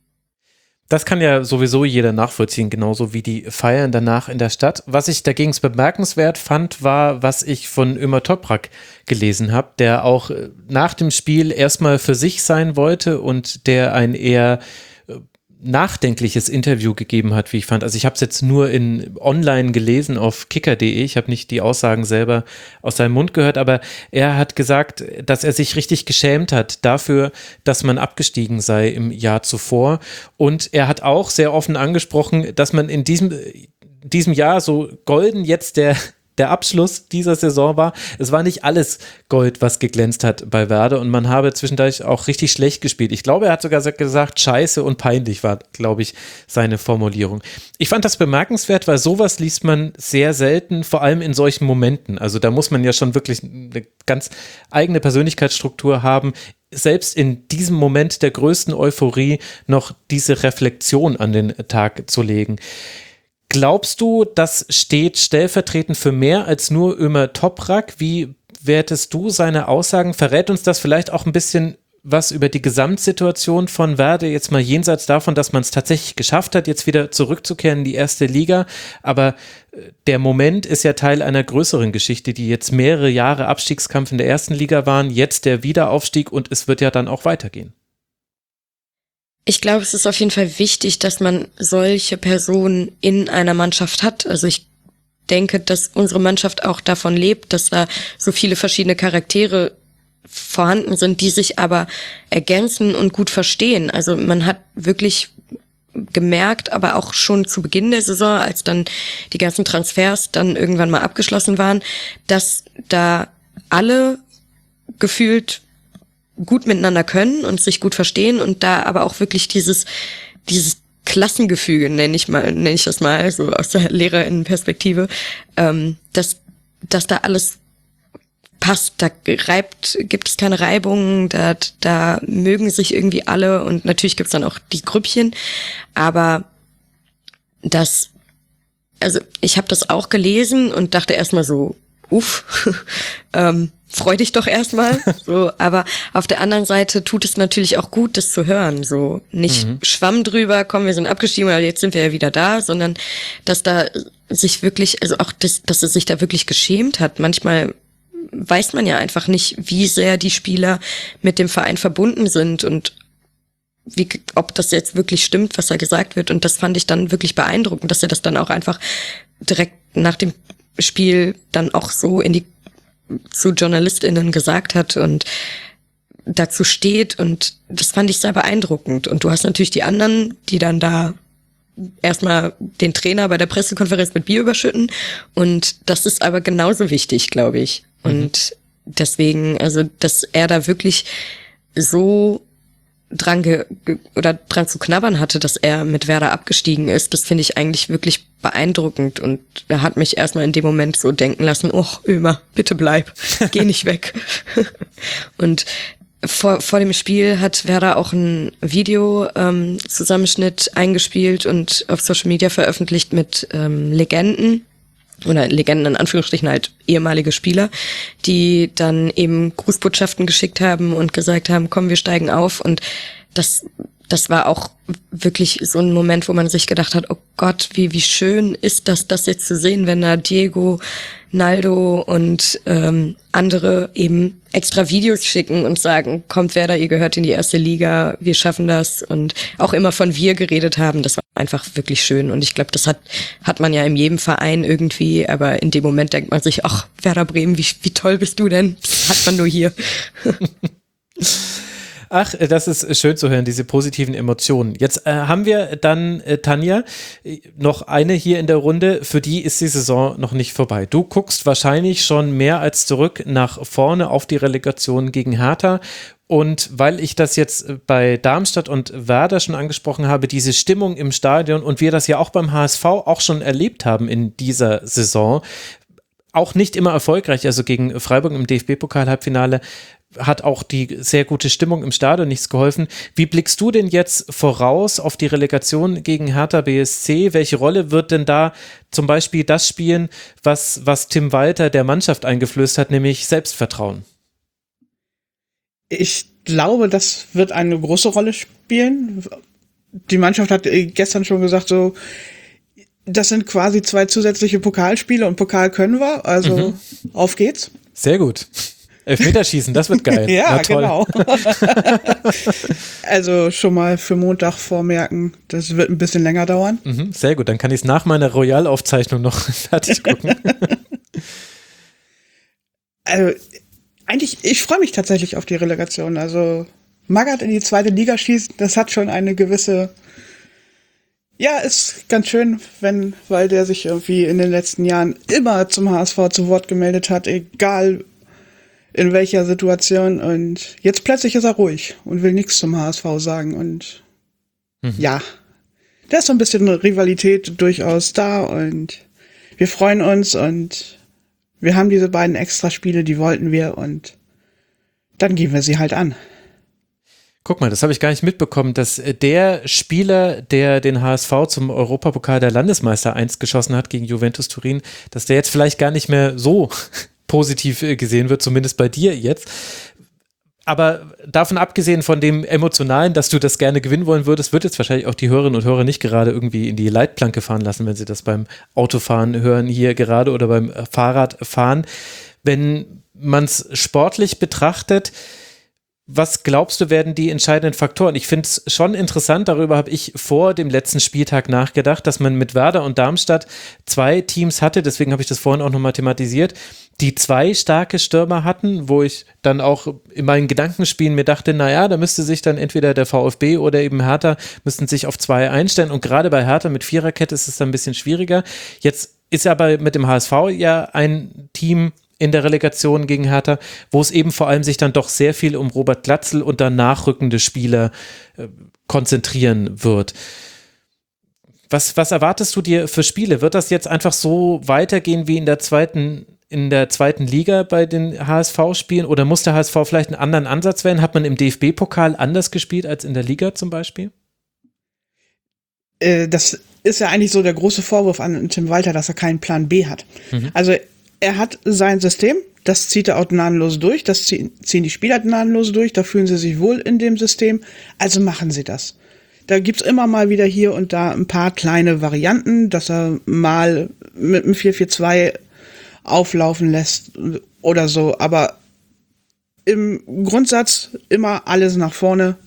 Speaker 1: Das kann ja sowieso jeder nachvollziehen, genauso wie die Feiern danach in der Stadt. Was ich dagegen bemerkenswert fand, war, was ich von Ömer Toprak gelesen habe, der auch nach dem Spiel erstmal für sich sein wollte und der ein eher nachdenkliches Interview gegeben hat, wie ich fand. Also ich habe es jetzt nur in online gelesen auf kicker punkt de. Ich habe nicht die Aussagen selber aus seinem Mund gehört, aber er hat gesagt, dass er sich richtig geschämt hat dafür, dass man abgestiegen sei im Jahr zuvor. Und er hat auch sehr offen angesprochen, dass man in diesem, diesem Jahr so golden jetzt der der Abschluss dieser Saison war. Es war nicht alles Gold, was geglänzt hat bei Werder und man habe zwischendurch auch richtig schlecht gespielt. Ich glaube, er hat sogar gesagt, scheiße und peinlich war, glaube ich, seine Formulierung. Ich fand das bemerkenswert, weil sowas liest man sehr selten, vor allem in solchen Momenten. Also da muss man ja schon wirklich eine ganz eigene Persönlichkeitsstruktur haben, selbst in diesem Moment der größten Euphorie noch diese Reflexion an den Tag zu legen. Glaubst du, das steht stellvertretend für mehr als nur Ömer Toprak? Wie wertest du seine Aussagen? Verrät uns das vielleicht auch ein bisschen was über die Gesamtsituation von Werder, jetzt mal jenseits davon, dass man es tatsächlich geschafft hat, jetzt wieder zurückzukehren in die erste Liga, aber der Moment ist ja Teil einer größeren Geschichte, die jetzt mehrere Jahre Abstiegskampf in der ersten Liga waren, jetzt der Wiederaufstieg und es wird ja dann auch weitergehen.
Speaker 2: Ich glaube, es ist auf jeden Fall wichtig, dass man solche Personen in einer Mannschaft hat. Also ich denke, dass unsere Mannschaft auch davon lebt, dass da so viele verschiedene Charaktere vorhanden sind, die sich aber ergänzen und gut verstehen. Also man hat wirklich gemerkt, aber auch schon zu Beginn der Saison, als dann die ganzen Transfers dann irgendwann mal abgeschlossen waren, dass da alle gefühlt gut miteinander können und sich gut verstehen und da aber auch wirklich dieses dieses Klassengefüge, nenne ich mal, nenne ich das mal, so aus der Lehrerinnenperspektive, ähm, dass dass da alles passt, da reibt, gibt es keine Reibungen, da da mögen sich irgendwie alle und natürlich gibt's dann auch die Grüppchen, aber das, also ich habe das auch gelesen und dachte erstmal so, uff, ähm, freu dich doch erstmal, so, aber auf der anderen Seite tut es natürlich auch gut, das zu hören, so, nicht mhm. Schwamm drüber, komm, wir sind abgestiegen, aber jetzt sind wir ja wieder da, sondern, dass da sich wirklich, also auch, das, dass es sich da wirklich geschämt hat. Manchmal weiß man ja einfach nicht, wie sehr die Spieler mit dem Verein verbunden sind und wie, ob das jetzt wirklich stimmt, was da gesagt wird, und das fand ich dann wirklich beeindruckend, dass er das dann auch einfach direkt nach dem Spiel dann auch so in die zu JournalistInnen gesagt hat und dazu steht, und das fand ich sehr beeindruckend. Und du hast natürlich die anderen, die dann da erstmal den Trainer bei der Pressekonferenz mit Bier überschütten, und das ist aber genauso wichtig, glaube ich. Mhm. Und deswegen, also, dass er da wirklich so dran ge oder dran zu knabbern hatte, dass er mit Werder abgestiegen ist, das finde ich eigentlich wirklich beeindruckend, und er hat mich erstmal in dem Moment so denken lassen, oh, Ömer, bitte bleib, geh nicht weg. Und vor, vor dem Spiel hat Werder auch ein Video-Zusammenschnitt ähm, eingespielt und auf Social Media veröffentlicht mit ähm, Legenden, oder Legenden in Anführungsstrichen, halt ehemalige Spieler, die dann eben Grußbotschaften geschickt haben und gesagt haben, komm, wir steigen auf. Und das das war auch wirklich so ein Moment, wo man sich gedacht hat, oh Gott, wie wie schön ist das, das jetzt zu sehen, wenn da Diego, Naldo und ähm, andere eben extra Videos schicken und sagen, kommt Werder, ihr gehört in die erste Liga, wir schaffen das, und auch immer von wir geredet haben. Das war einfach wirklich schön, und ich glaube, das hat hat man ja in jedem Verein irgendwie, aber in dem Moment denkt man sich, ach, Werder Bremen, wie, wie toll bist du denn? Das hat man nur hier.
Speaker 1: Ach, das ist schön zu hören, diese positiven Emotionen. Jetzt äh, haben wir dann, äh, Tanja, noch eine hier in der Runde, für die ist die Saison noch nicht vorbei. Du guckst wahrscheinlich schon mehr als zurück nach vorne auf die Relegation gegen Hertha. Und weil ich das jetzt bei Darmstadt und Werder schon angesprochen habe, diese Stimmung im Stadion, und wir das ja auch beim H S V auch schon erlebt haben in dieser Saison, auch nicht immer erfolgreich, also gegen Freiburg im D F B-Pokal-Halbfinale hat auch die sehr gute Stimmung im Stadion nichts geholfen. Wie blickst du denn jetzt voraus auf die Relegation gegen Hertha B S C? Welche Rolle wird denn da zum Beispiel das spielen, was, was Tim Walter der Mannschaft eingeflößt hat, nämlich Selbstvertrauen?
Speaker 3: Ich glaube, das wird eine große Rolle spielen. Die Mannschaft hat gestern schon gesagt, so, das sind quasi zwei zusätzliche Pokalspiele und Pokal können wir, also mhm. auf geht's.
Speaker 1: Sehr gut. Elfmeterschießen, das wird geil.
Speaker 3: Ja, genau. Also schon mal für Montag vormerken, das wird ein bisschen länger dauern.
Speaker 1: Mhm, sehr gut, dann kann ich es nach meiner Royal-Aufzeichnung noch fertig gucken.
Speaker 3: Also eigentlich, ich freue mich tatsächlich auf die Relegation. Also Magath in die zweite Liga schießen, das hat schon eine gewisse Ja, ist ganz schön, wenn, weil der sich irgendwie in den letzten Jahren immer zum H S V zu Wort gemeldet hat, egal in welcher Situation. Und jetzt plötzlich ist er ruhig und will nichts zum H S V sagen. Und mhm. ja, da ist so ein bisschen Rivalität durchaus da und wir freuen uns und wir haben diese beiden Extraspiele, die wollten wir und dann gehen wir sie halt an.
Speaker 1: Guck mal, das habe ich gar nicht mitbekommen, dass der Spieler, der den H S V zum Europapokal der Landesmeister einst geschossen hat gegen Juventus Turin, dass der jetzt vielleicht gar nicht mehr so positiv gesehen wird, zumindest bei dir jetzt. Aber davon abgesehen von dem Emotionalen, dass du das gerne gewinnen wollen würdest, wird jetzt wahrscheinlich auch die Hörerinnen und Hörer nicht gerade irgendwie in die Leitplanke fahren lassen, wenn sie das beim Autofahren hören hier gerade oder beim Fahrradfahren. Wenn man es sportlich betrachtet, was glaubst du, werden die entscheidenden Faktoren? Ich finde es schon interessant, darüber habe ich vor dem letzten Spieltag nachgedacht, dass man mit Werder und Darmstadt zwei Teams hatte, deswegen habe ich das vorhin auch nochmal thematisiert, die zwei starke Stürmer hatten, wo ich dann auch in meinen Gedankenspielen mir dachte, naja, da müsste sich dann entweder der VfB oder eben Hertha müssten sich auf zwei einstellen und gerade bei Hertha mit Viererkette ist es dann ein bisschen schwieriger. Jetzt ist aber mit dem H S V ja ein Team in der Relegation gegen Hertha, wo es eben vor allem sich dann doch sehr viel um Robert Glatzel und dann nachrückende Spieler äh, konzentrieren wird. Was, was erwartest du dir für Spiele? Wird das jetzt einfach so weitergehen wie in der zweiten, in der zweiten Liga bei den H S V-Spielen oder muss der H S V vielleicht einen anderen Ansatz wählen? Hat man im D F B-Pokal anders gespielt als in der Liga zum Beispiel?
Speaker 3: Äh, das ist ja eigentlich so der große Vorwurf an Tim Walter, dass er keinen Plan B hat. Mhm. Also er hat sein System, das zieht er auch gnadenlos durch, das ziehen die Spieler gnadenlos durch, da fühlen sie sich wohl in dem System, also machen sie das. Da gibt's immer mal wieder hier und da ein paar kleine Varianten, dass er mal mit einem vier vier zwei auflaufen lässt oder so, aber im Grundsatz immer alles nach vorne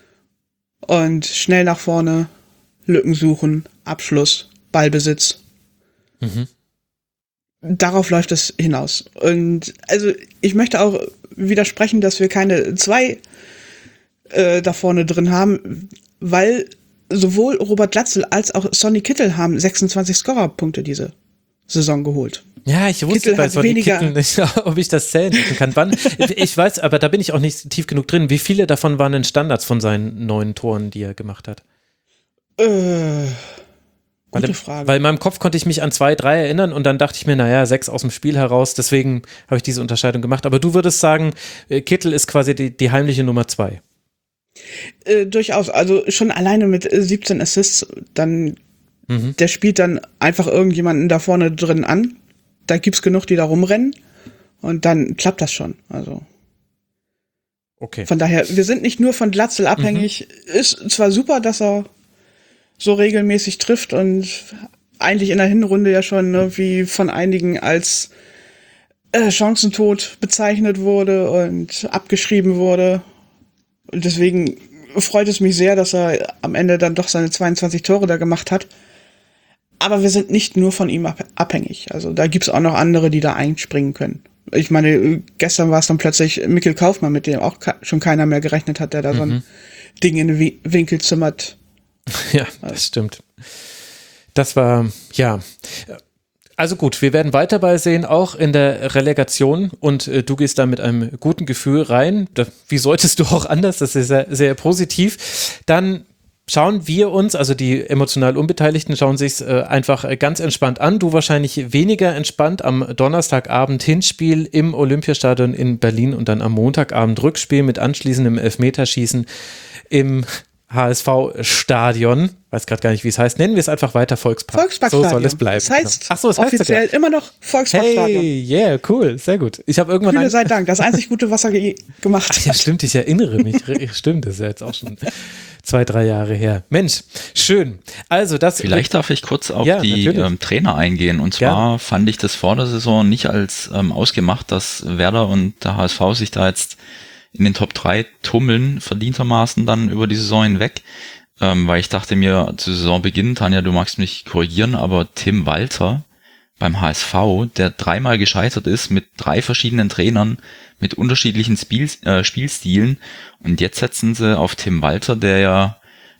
Speaker 3: und schnell nach vorne, Lücken suchen, Abschluss, Ballbesitz. Mhm. Darauf läuft es hinaus. Und also ich möchte auch widersprechen, dass wir keine zwei äh, da vorne drin haben, weil sowohl Robert Glatzel als auch Sonny Kittel haben sechsundzwanzig Scorerpunkte diese Saison geholt.
Speaker 1: Ja, ich wusste
Speaker 3: Kittel
Speaker 1: bei
Speaker 3: hat
Speaker 1: Sonny
Speaker 3: weniger
Speaker 1: Kittel nicht, ob ich das zählen kann. Wann? Ich weiß, aber da bin ich auch nicht tief genug drin. Wie viele davon waren denn Standards von seinen neun Toren, die er gemacht hat?
Speaker 3: Äh... Gute
Speaker 1: weil,
Speaker 3: Frage.
Speaker 1: Weil in meinem Kopf konnte ich mich an zwei, drei erinnern und dann dachte ich mir, naja, sechs aus dem Spiel heraus, deswegen habe ich diese Unterscheidung gemacht. Aber du würdest sagen, Kittel ist quasi die, die heimliche Nummer zwei.
Speaker 3: Äh, durchaus, also schon alleine mit siebzehn Assists, dann mhm. der spielt dann einfach irgendjemanden da vorne drin an. Da gibt's genug, die da rumrennen und dann klappt das schon. Also
Speaker 1: okay.
Speaker 3: Von daher, wir sind nicht nur von Glatzel abhängig. Mhm. Ist zwar super, dass er so regelmäßig trifft und eigentlich in der Hinrunde ja schon irgendwie von einigen als äh, Chancentod bezeichnet wurde und abgeschrieben wurde. Und deswegen freut es mich sehr, dass er am Ende dann doch seine zweiundzwanzig Tore da gemacht hat. Aber wir sind nicht nur von ihm abhängig. Also da gibt's auch noch andere, die da einspringen können. Ich meine, gestern war es dann plötzlich Mikkel Kaufmann, mit dem auch schon keiner mehr gerechnet hat, der da mhm. so ein Ding in den Winkel zimmert.
Speaker 1: Ja, das stimmt. Das war, ja, also gut, wir werden weiter bei sehen, auch in der Relegation und äh, du gehst da mit einem guten Gefühl rein. Da, wie solltest du auch anders? Das ist sehr, sehr positiv. Dann schauen wir uns, also die emotional Unbeteiligten, schauen sich es äh, einfach ganz entspannt an. Du wahrscheinlich weniger entspannt am Donnerstagabend Hinspiel im Olympiastadion in Berlin und dann am Montagabend Rückspiel mit anschließendem Elfmeterschießen im H S V-Stadion, weiß gerade gar nicht, wie es heißt, nennen wir es einfach weiter Volkspark.
Speaker 3: Volksparkstadion.
Speaker 1: So soll es bleiben.
Speaker 3: Das heißt,
Speaker 1: Ach so, es heißt
Speaker 3: offiziell
Speaker 1: sogar.
Speaker 3: immer noch Volksparkstadion.
Speaker 1: Hey, yeah, cool, sehr gut. Ich habe irgendwann
Speaker 3: Kühle sei Dank, das einzig gute Wasser ge- gemacht.
Speaker 1: Ach, ja, stimmt, ich erinnere mich. Stimmt, das ist ja jetzt auch schon zwei, drei Jahre her. Mensch, schön. Also das.
Speaker 4: Vielleicht darf ich kurz auf
Speaker 1: ja,
Speaker 4: die ähm, Trainer eingehen. Und zwar
Speaker 1: Gerne.
Speaker 4: fand ich das vor der Saison nicht als ähm, ausgemacht, dass Werder und der H S V sich da jetzt in den Top drei tummeln, verdientermaßen dann über die Saison hinweg. Ähm, weil ich dachte mir, zu Saisonbeginn, Tanja, du magst mich korrigieren, aber Tim Walter beim H S V, der dreimal gescheitert ist mit drei verschiedenen Trainern, mit unterschiedlichen Spiel, äh, Spielstilen und jetzt setzen sie auf Tim Walter, der ja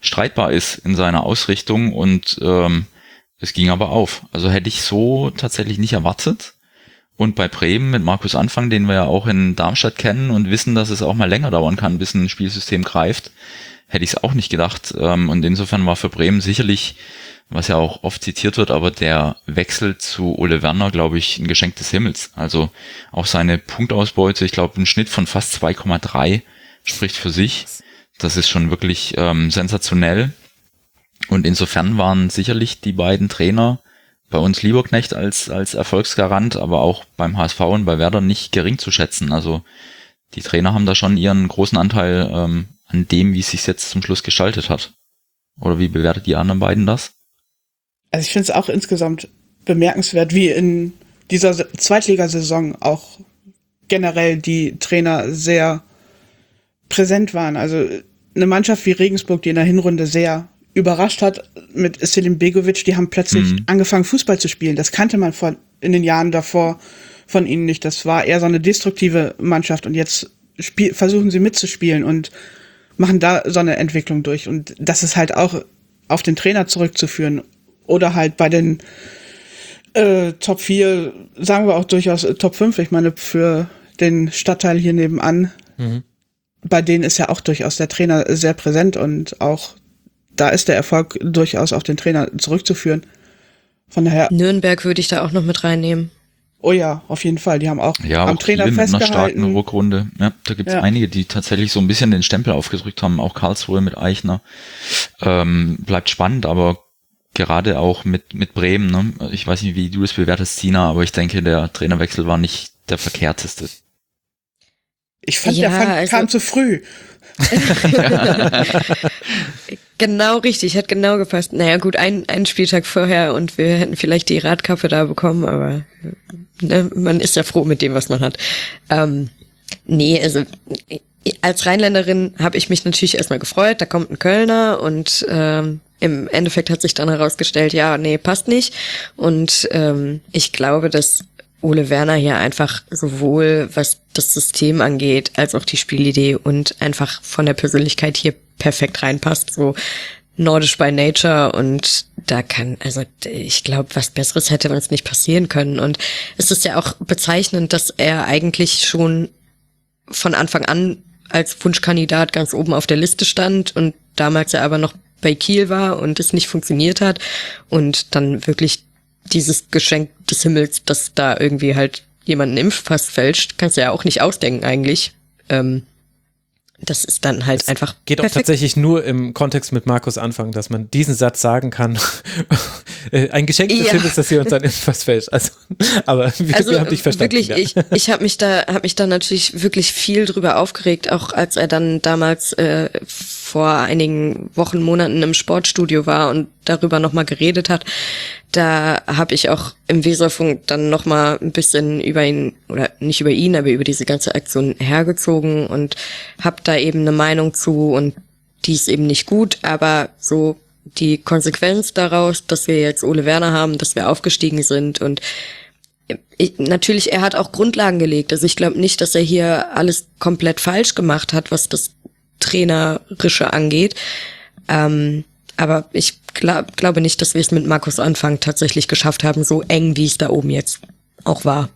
Speaker 4: streitbar ist in seiner Ausrichtung und ähm, es ging aber auf. Also hätte ich so tatsächlich nicht erwartet. Und bei Bremen mit Markus Anfang, den wir ja auch in Darmstadt kennen und wissen, dass es auch mal länger dauern kann, bis ein Spielsystem greift, hätte ich es auch nicht gedacht. Und insofern war für Bremen sicherlich, was ja auch oft zitiert wird, aber der Wechsel zu Ole Werner, glaube ich, ein Geschenk des Himmels. Also auch seine Punktausbeute, ich glaube, ein Schnitt von fast zwei Komma drei spricht für sich. Das ist schon wirklich ähm, sensationell. Und insofern waren sicherlich die beiden Trainer, bei uns Lieberknecht als als Erfolgsgarant, aber auch beim H S V und bei Werder nicht gering zu schätzen. Also die Trainer haben da schon ihren großen Anteil ähm, an dem, wie es sich jetzt zum Schluss gestaltet hat. Oder wie bewertet die anderen beiden das?
Speaker 3: Also ich finde es auch insgesamt bemerkenswert, wie in dieser Zweitligasaison auch generell die Trainer sehr präsent waren. Also eine Mannschaft wie Regensburg, die in der Hinrunde sehr überrascht hat mit Selim Begovic, die haben plötzlich mhm. angefangen, Fußball zu spielen. Das kannte man von, in den Jahren davor von ihnen nicht. Das war eher so eine destruktive Mannschaft und jetzt spiel, versuchen sie mitzuspielen und machen da so eine Entwicklung durch. Und das ist halt auch auf den Trainer zurückzuführen oder halt bei den äh, Top vier, sagen wir auch durchaus äh, Top fünf. Ich meine, für den Stadtteil hier nebenan, mhm. bei denen ist ja auch durchaus der Trainer sehr präsent und auch da ist der Erfolg durchaus auf den Trainer zurückzuführen. Von daher.
Speaker 2: Nürnberg würde ich da auch noch mit reinnehmen.
Speaker 3: Oh ja, auf jeden Fall. Die haben auch
Speaker 4: ja,
Speaker 3: am
Speaker 4: auch
Speaker 3: Trainer
Speaker 4: mit
Speaker 3: festgehalten.
Speaker 4: Einer starken Rückrunde. Ja, da gibt es ja. einige, die tatsächlich so ein bisschen den Stempel aufgedrückt haben. Auch Karlsruhe mit Eichner. Ähm, bleibt spannend, aber gerade auch mit mit Bremen. Ne? Ich weiß nicht, wie du das bewertest, Tina, aber ich denke, der Trainerwechsel war nicht der verkehrteste.
Speaker 3: Ich fand,
Speaker 2: ja,
Speaker 3: der fand,
Speaker 2: also
Speaker 3: kam zu früh.
Speaker 2: Genau richtig, hat genau gepasst. Naja gut, ein, ein Spieltag vorher und wir hätten vielleicht die Radkappe da bekommen, aber ne, man ist ja froh mit dem, was man hat. Ähm, nee, also als Rheinländerin habe ich mich natürlich erstmal gefreut, da kommt ein Kölner und ähm, im Endeffekt hat sich dann herausgestellt, ja, nee, passt nicht. Und ähm, ich glaube, dass Ole Werner hier einfach sowohl was das System angeht, als auch die Spielidee und einfach von der Persönlichkeit hier perfekt reinpasst, so nordisch by nature und da kann, also ich glaube, was Besseres hätte uns nicht passieren können und es ist ja auch bezeichnend, dass er eigentlich schon von Anfang an als Wunschkandidat ganz oben auf der Liste stand und damals er aber noch bei Kiel war und es nicht funktioniert hat und dann wirklich dieses Geschenk des Himmels, dass da irgendwie halt jemand einen Impfpass fälscht, kannst du ja auch nicht ausdenken eigentlich. Ähm, das ist dann halt
Speaker 1: es
Speaker 2: einfach
Speaker 1: geht
Speaker 2: perfekt.
Speaker 1: Auch tatsächlich nur im Kontext mit Markus Anfang, dass man diesen Satz sagen kann. Ein Geschenk des
Speaker 2: ja.
Speaker 1: Himmels, dass hier uns ein Impfpass fälscht. Also, aber wir,
Speaker 2: also,
Speaker 1: wir haben dich verstanden.
Speaker 2: Wirklich,
Speaker 1: ja.
Speaker 2: ich, ich habe mich da, habe mich da natürlich wirklich viel drüber aufgeregt, auch als er dann damals äh, vor einigen Wochen, Monaten im Sportstudio war und darüber nochmal geredet hat. Da habe ich auch im Weserfunk dann nochmal ein bisschen über ihn, oder nicht über ihn, aber über diese ganze Aktion hergezogen und habe da eben eine Meinung zu und die ist eben nicht gut, aber so die Konsequenz daraus, dass wir jetzt Ole Werner haben, dass wir aufgestiegen sind und ich, natürlich, er hat auch Grundlagen gelegt. Also ich glaube nicht, dass er hier alles komplett falsch gemacht hat, was das Trainerische angeht. Ähm, aber ich glaub, glaube nicht, dass wir es mit Markus Anfang tatsächlich geschafft haben, so eng, wie es da oben jetzt auch war.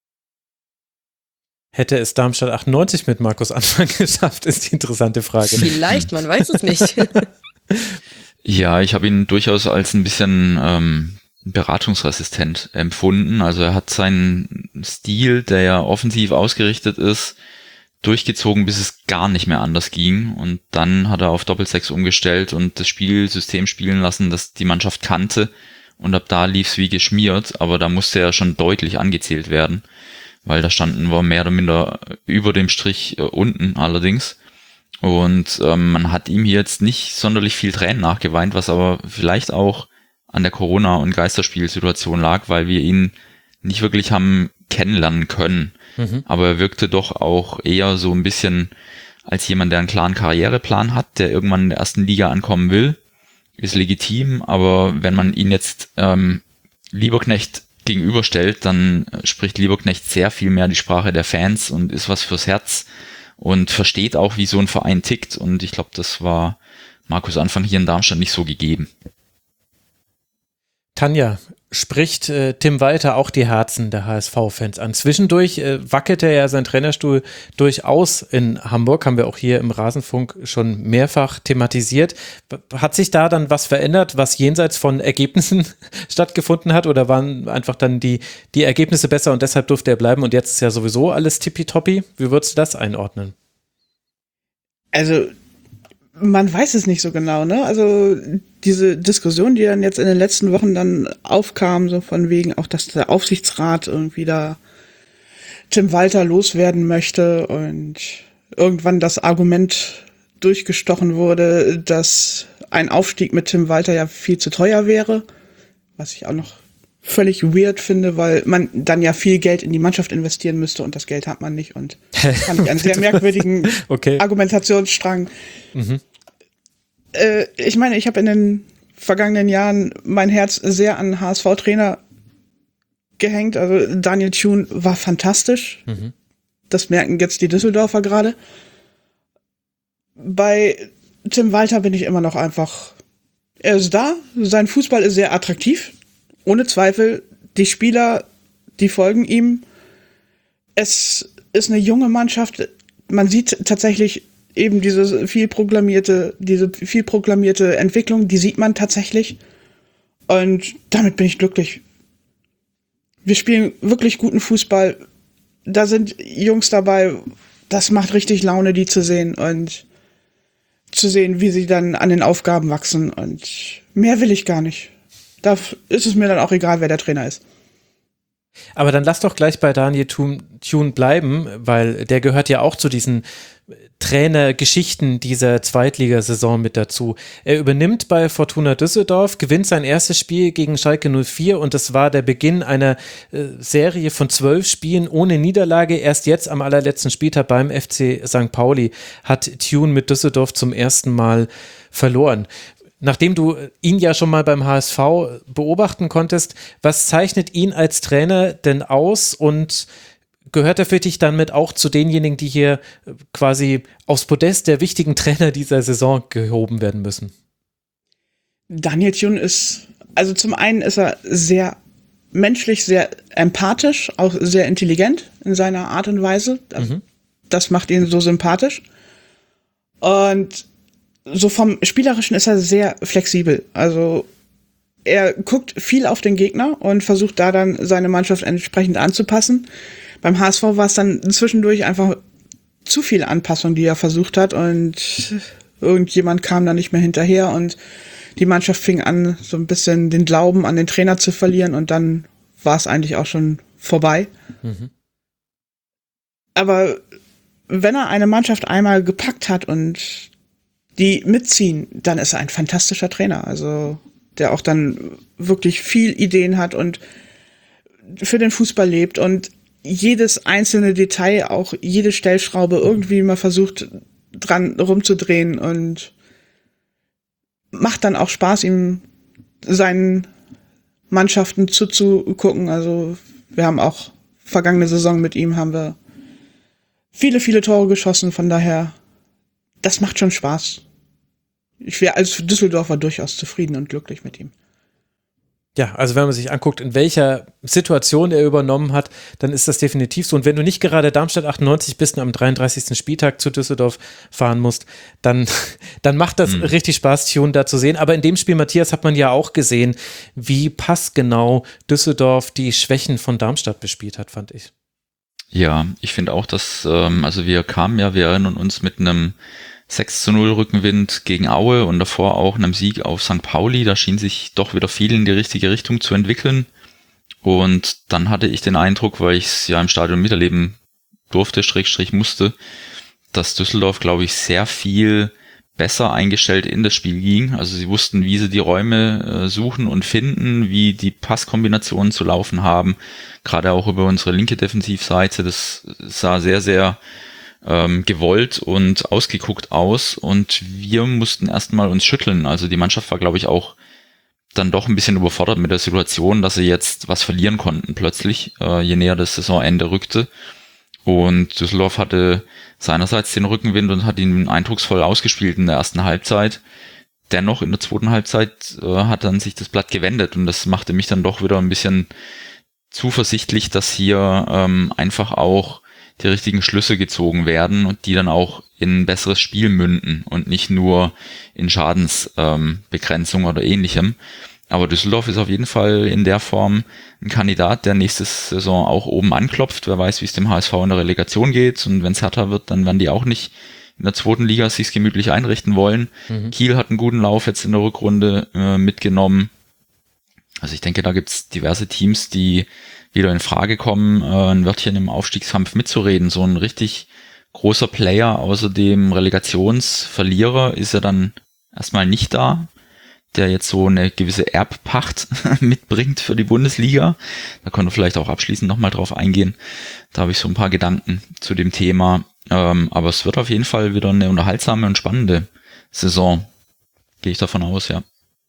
Speaker 1: Hätte es Darmstadt achtundneunzig mit Markus Anfang geschafft, ist die interessante Frage.
Speaker 2: Vielleicht, man weiß es nicht.
Speaker 4: Ja, ich habe ihn durchaus als ein bisschen ähm, beratungsresistent empfunden. Also er hat seinen Stil, der ja offensiv ausgerichtet ist, durchgezogen, bis es gar nicht mehr anders ging. Und dann hat er auf Doppelsechs umgestellt und das Spielsystem spielen lassen, das die Mannschaft kannte. Und ab da lief es wie geschmiert, aber da musste er schon deutlich angezählt werden, weil da standen wir mehr oder minder über dem Strich äh, unten allerdings. Und ähm, man hat ihm jetzt nicht sonderlich viel Tränen nachgeweint, was aber vielleicht auch an der Corona- und Geisterspielsituation lag, weil wir ihn nicht wirklich haben kennenlernen können. Mhm. Aber er wirkte doch auch eher so ein bisschen als jemand, der einen klaren Karriereplan hat, der irgendwann in der ersten Liga ankommen will. Ist legitim, aber wenn man ihn jetzt ähm, Lieberknecht gegenüberstellt, dann spricht Lieberknecht sehr viel mehr die Sprache der Fans und ist was fürs Herz und versteht auch, wie so ein Verein tickt. Und ich glaube, das war Markus Anfang hier in Darmstadt nicht so gegeben.
Speaker 1: Tanja, spricht äh, Tim Walter auch die Herzen der H S V-Fans an? Zwischendurch äh, wackelte ja sein Trainerstuhl durchaus in Hamburg, haben wir auch hier im Rasenfunk schon mehrfach thematisiert. Hat sich da dann was verändert, was jenseits von Ergebnissen stattgefunden hat, oder waren einfach dann die, die Ergebnisse besser und deshalb durfte er bleiben und jetzt ist ja sowieso alles tippitoppi? Wie würdest du das einordnen?
Speaker 3: Also man weiß es nicht so genau, ne? Also diese Diskussion, die dann jetzt in den letzten Wochen dann aufkam, so von wegen auch, dass der Aufsichtsrat irgendwie da Tim Walter loswerden möchte und irgendwann das Argument durchgestochen wurde, dass ein Aufstieg mit Tim Walter ja viel zu teuer wäre, was ich auch noch völlig weird finde, weil man dann ja viel Geld in die Mannschaft investieren müsste und das Geld hat man nicht und das fand ich einen sehr merkwürdigen okay. Argumentationsstrang. Mhm. Äh, ich meine, ich habe in den vergangenen Jahren mein Herz sehr an H S V-Trainer gehängt. Also Daniel Thune war fantastisch. Mhm. Das merken jetzt die Düsseldorfer gerade. Bei Tim Walter bin ich immer noch einfach, er ist da, sein Fußball ist sehr attraktiv, ohne Zweifel. Die Spieler, die folgen ihm. Es ist eine junge Mannschaft. Man sieht tatsächlich eben diese viel proklamierte, diese viel proklamierte Entwicklung, die sieht man tatsächlich. Und damit bin ich glücklich. Wir spielen wirklich guten Fußball. Da sind Jungs dabei, das macht richtig Laune, die zu sehen und zu sehen, wie sie dann an den Aufgaben wachsen. Und mehr will ich gar nicht. Da ist es mir dann auch egal, wer der Trainer ist.
Speaker 1: Aber dann lass doch gleich bei Daniel Thune bleiben, weil der gehört ja auch zu diesen Trainergeschichten dieser Zweitligasaison mit dazu. Er übernimmt bei Fortuna Düsseldorf, gewinnt sein erstes Spiel gegen Schalke null vier und das war der Beginn einer äh, Serie von zwölf Spielen ohne Niederlage. Erst jetzt am allerletzten Spieltag beim F C Sankt Pauli hat Thune mit Düsseldorf zum ersten Mal verloren. Nachdem du ihn ja schon mal beim H S V beobachten konntest, was zeichnet ihn als Trainer denn aus und gehört er für dich dann mit auch zu denjenigen, die hier quasi aufs Podest der wichtigen Trainer dieser Saison gehoben werden müssen?
Speaker 3: Daniel Thune ist, also zum einen ist er sehr menschlich, sehr empathisch, auch sehr intelligent in seiner Art und Weise. Also mhm. Das macht ihn so sympathisch. Und so vom Spielerischen ist er sehr flexibel. Also er guckt viel auf den Gegner und versucht da dann seine Mannschaft entsprechend anzupassen. Beim H S V war es dann zwischendurch einfach zu viel Anpassung, die er versucht hat und irgendjemand kam da nicht mehr hinterher und die Mannschaft fing an, so ein bisschen den Glauben an den Trainer zu verlieren und dann war es eigentlich auch schon vorbei. Mhm. Aber wenn er eine Mannschaft einmal gepackt hat und die mitziehen, dann ist er ein fantastischer Trainer, also der auch dann wirklich viel Ideen hat und für den Fußball lebt und jedes einzelne Detail, auch jede Stellschraube irgendwie mal versucht dran rumzudrehen und macht dann auch Spaß, ihm seinen Mannschaften zuzugucken. Also wir haben auch vergangene Saison mit ihm haben wir viele, viele Tore geschossen, von daher, das macht schon Spaß. Ich wäre als Düsseldorfer durchaus zufrieden und glücklich mit ihm.
Speaker 1: Ja, also wenn man sich anguckt, in welcher Situation er übernommen hat, dann ist das definitiv so. Und wenn du nicht gerade Darmstadt achtundneunzig bist und am dreiunddreißigsten Spieltag zu Düsseldorf fahren musst, dann, dann macht das mhm. richtig Spaß, Thune da zu sehen. Aber in dem Spiel, Matthias, hat man ja auch gesehen, wie passgenau Düsseldorf die Schwächen von Darmstadt bespielt hat, fand ich.
Speaker 4: Ja, ich finde auch, dass, ähm, also wir kamen ja, wir erinnern uns mit einem sechs zu null Rückenwind gegen Aue und davor auch einem Sieg auf Sankt Pauli. Da schien sich doch wieder viel in die richtige Richtung zu entwickeln. Und dann hatte ich den Eindruck, weil ich es ja im Stadion miterleben durfte, Schrägstrich musste, dass Düsseldorf, glaube ich, sehr viel besser eingestellt in das Spiel ging. Also sie wussten, wie sie die Räume äh, suchen und finden, wie die Passkombinationen zu laufen haben. Gerade auch über unsere linke Defensivseite. Das sah sehr, sehr ähm, gewollt und ausgeguckt aus. Und wir mussten erstmal uns schütteln. Also die Mannschaft war, glaube ich, auch dann doch ein bisschen überfordert mit der Situation, dass sie jetzt was verlieren konnten plötzlich, äh, je näher das Saisonende rückte. Und Düsseldorf hatte seinerseits den Rückenwind und hat ihn eindrucksvoll ausgespielt in der ersten Halbzeit. dennoch in der zweiten Halbzeit äh, hat dann sich das Blatt gewendet und das machte mich dann doch wieder ein bisschen zuversichtlich, dass hier ähm, einfach auch die richtigen Schlüsse gezogen werden und die dann auch in ein besseres Spiel münden und nicht nur in Schadensbegrenzung ähm, oder ähnlichem. Aber Düsseldorf ist auf jeden Fall in der Form ein Kandidat, der nächste Saison auch oben anklopft. Wer weiß, wie es dem H S V in der Relegation geht. Und wenn es härter wird, dann werden die auch nicht in der zweiten Liga sich's gemütlich einrichten wollen. Mhm. Kiel hat einen guten Lauf jetzt in der Rückrunde äh, mitgenommen. Also ich denke, da gibt's diverse Teams, die wieder in Frage kommen, äh, ein Wörtchen im Aufstiegskampf mitzureden. So ein richtig großer Player außer dem Relegationsverlierer ist er dann erstmal nicht da, der jetzt so eine gewisse Erbpacht mitbringt für die Bundesliga. Da können wir vielleicht auch abschließend nochmal drauf eingehen. Da habe ich so ein paar Gedanken zu dem Thema. Ähm, aber es wird auf jeden Fall wieder eine unterhaltsame und spannende Saison. Gehe ich davon aus, ja.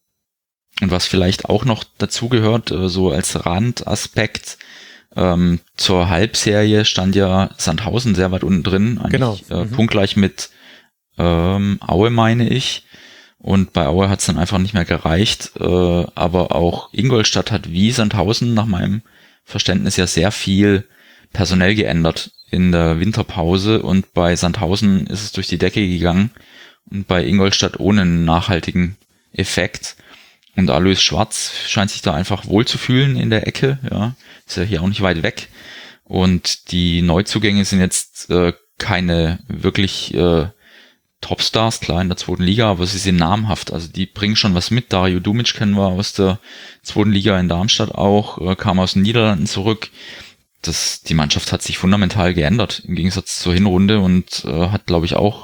Speaker 4: Und was vielleicht auch noch dazu gehört, äh, so als Randaspekt, ähm, zur Halbserie stand ja Sandhausen sehr weit unten drin. Eigentlich,
Speaker 1: genau.
Speaker 4: Äh,
Speaker 1: mhm.
Speaker 4: punktgleich mit ähm, Aue, meine ich. Und bei Aue hat es dann einfach nicht mehr gereicht. Äh, aber auch Ingolstadt hat wie Sandhausen nach meinem Verständnis ja sehr viel personell geändert in der Winterpause. Und bei Sandhausen ist es durch die Decke gegangen und bei Ingolstadt ohne einen nachhaltigen Effekt. Und Alois Schwarz scheint sich da einfach wohl zu fühlen in der Ecke. Ja, ist ja hier auch nicht weit weg. Und die Neuzugänge sind jetzt äh, keine wirklich äh, Topstars, klar in der zweiten Liga, aber sie sind namhaft. Also die bringen schon was mit. Dario Dumic kennen wir aus der zweiten Liga in Darmstadt auch, äh, kam aus den Niederlanden zurück. Das, die Mannschaft hat sich fundamental geändert im Gegensatz zur Hinrunde und äh, hat, glaube ich, auch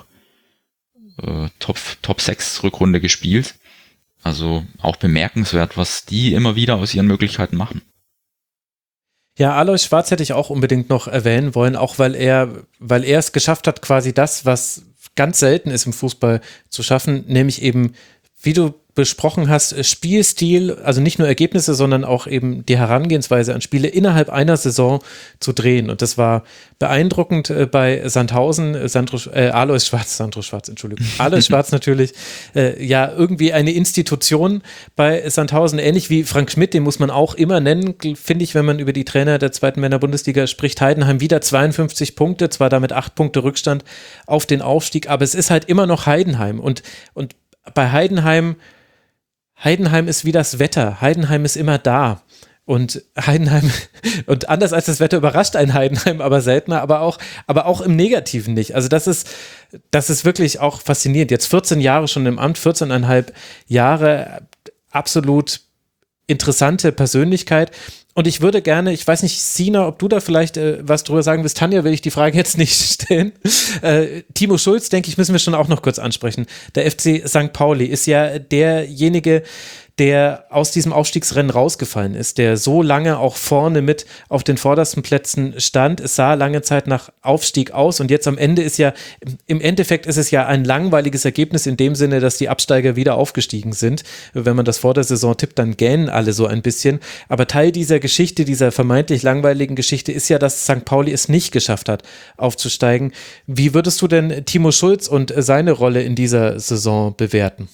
Speaker 4: äh, Top Top sechs Rückrunde gespielt. Also auch bemerkenswert, was die immer wieder aus ihren Möglichkeiten machen.
Speaker 1: Ja, Alois Schwarz hätte ich auch unbedingt noch erwähnen wollen, auch weil er, weil er es geschafft hat, quasi das, was ganz selten ist im Fußball zu schaffen, nämlich eben, wie du besprochen hast, Spielstil, also nicht nur Ergebnisse, sondern auch eben die Herangehensweise an Spiele innerhalb einer Saison zu drehen. Und das war beeindruckend äh, bei Sandhausen, Sandro, äh, Alois Schwarz, Sandro Schwarz, Entschuldigung, Alois Schwarz natürlich, äh, ja, irgendwie eine Institution bei Sandhausen, ähnlich wie Frank Schmidt, den muss man auch immer nennen, finde ich, wenn man über die Trainer der zweiten Männer-Bundesliga spricht. Heidenheim wieder zweiundfünfzig Punkte, zwar damit acht Punkte Rückstand auf den Aufstieg, aber es ist halt immer noch Heidenheim. Und, und bei Heidenheim Heidenheim ist wie das Wetter. Heidenheim ist immer da. Und Heidenheim, und anders als das Wetter überrascht ein Heidenheim, aber seltener, aber auch, aber auch im Negativen nicht. Also das ist, das ist wirklich auch faszinierend. Jetzt vierzehn Jahre schon im Amt, vierzehneinhalb Jahre, absolut interessante Persönlichkeit. Und ich würde gerne, ich weiß nicht, Sina, ob du da vielleicht äh, was drüber sagen willst. Tanja will ich die Frage jetzt nicht stellen. Äh, Timo Schulz, denke ich, müssen wir schon auch noch kurz ansprechen. Der F C Sankt Pauli ist ja derjenige, der aus diesem Aufstiegsrennen rausgefallen ist, der so lange auch vorne mit auf den vordersten Plätzen stand. Es sah lange Zeit nach Aufstieg aus und jetzt am Ende ist ja, im Endeffekt ist es ja ein langweiliges Ergebnis in dem Sinne, dass die Absteiger wieder aufgestiegen sind. Wenn man das vor der Saison tippt, dann gähnen alle so ein bisschen. Aber Teil dieser Geschichte, dieser vermeintlich langweiligen Geschichte ist ja, dass Sankt Pauli es nicht geschafft hat, aufzusteigen. Wie würdest du denn Timo Schulz und seine Rolle in dieser Saison bewerten?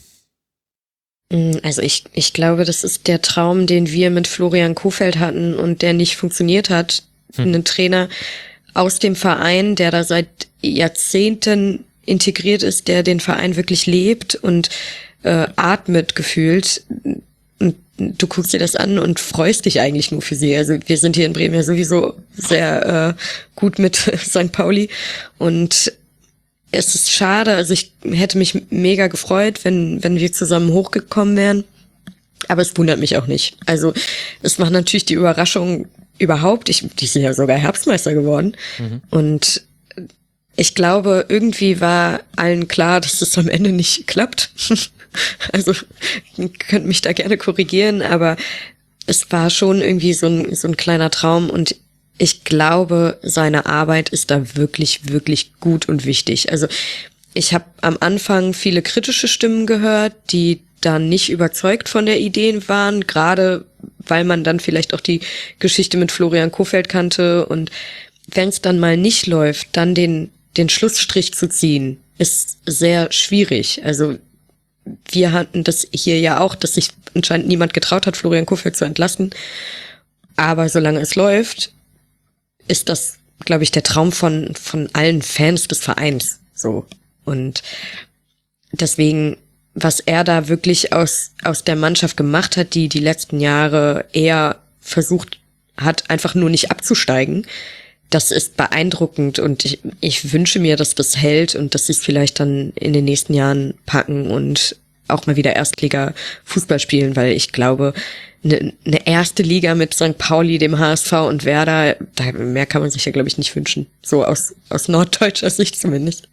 Speaker 2: Also ich, ich glaube, das ist der Traum, den wir mit Florian Kohfeldt hatten und der nicht funktioniert hat. Hm. Ein Trainer aus dem Verein, der da seit Jahrzehnten integriert ist, der den Verein wirklich lebt und äh, atmet gefühlt. Und du guckst dir das an und freust dich eigentlich nur für sie. Also wir sind hier in Bremen ja sowieso sehr äh, gut mit Sankt Pauli und es ist schade, also ich hätte mich mega gefreut, wenn wenn wir zusammen hochgekommen wären, aber es wundert mich auch nicht. Also es macht natürlich die Überraschung überhaupt, ich, die sind ja sogar Herbstmeister geworden mhm. und ich glaube, irgendwie war allen klar, dass es am Ende nicht klappt. Also ihr könnt mich da gerne korrigieren, aber es war schon irgendwie so ein so ein kleiner Traum und ich glaube, seine Arbeit ist da wirklich, wirklich gut und wichtig. Also ich habe am Anfang viele kritische Stimmen gehört, die dann nicht überzeugt von der Idee waren, gerade weil man dann vielleicht auch die Geschichte mit Florian Kohfeldt kannte. Und wenn es dann mal nicht läuft, dann den den Schlussstrich zu ziehen, ist sehr schwierig. Also wir hatten das hier ja auch, dass sich anscheinend niemand getraut hat, Florian Kohfeldt zu entlassen. Aber solange es läuft, ist das, glaube ich, der Traum von, von allen Fans des Vereins, so. Und deswegen, was er da wirklich aus, aus der Mannschaft gemacht hat, die die letzten Jahre eher versucht hat, einfach nur nicht abzusteigen, das ist beeindruckend und ich, ich wünsche mir, dass das hält und dass sie es vielleicht dann in den nächsten Jahren packen und auch mal wieder Erstliga-Fußball spielen, weil ich glaube, eine, eine erste Liga mit Sankt Pauli, dem H S V und Werder, da mehr kann man sich ja, glaube ich, nicht wünschen. So aus, aus norddeutscher Sicht zumindest.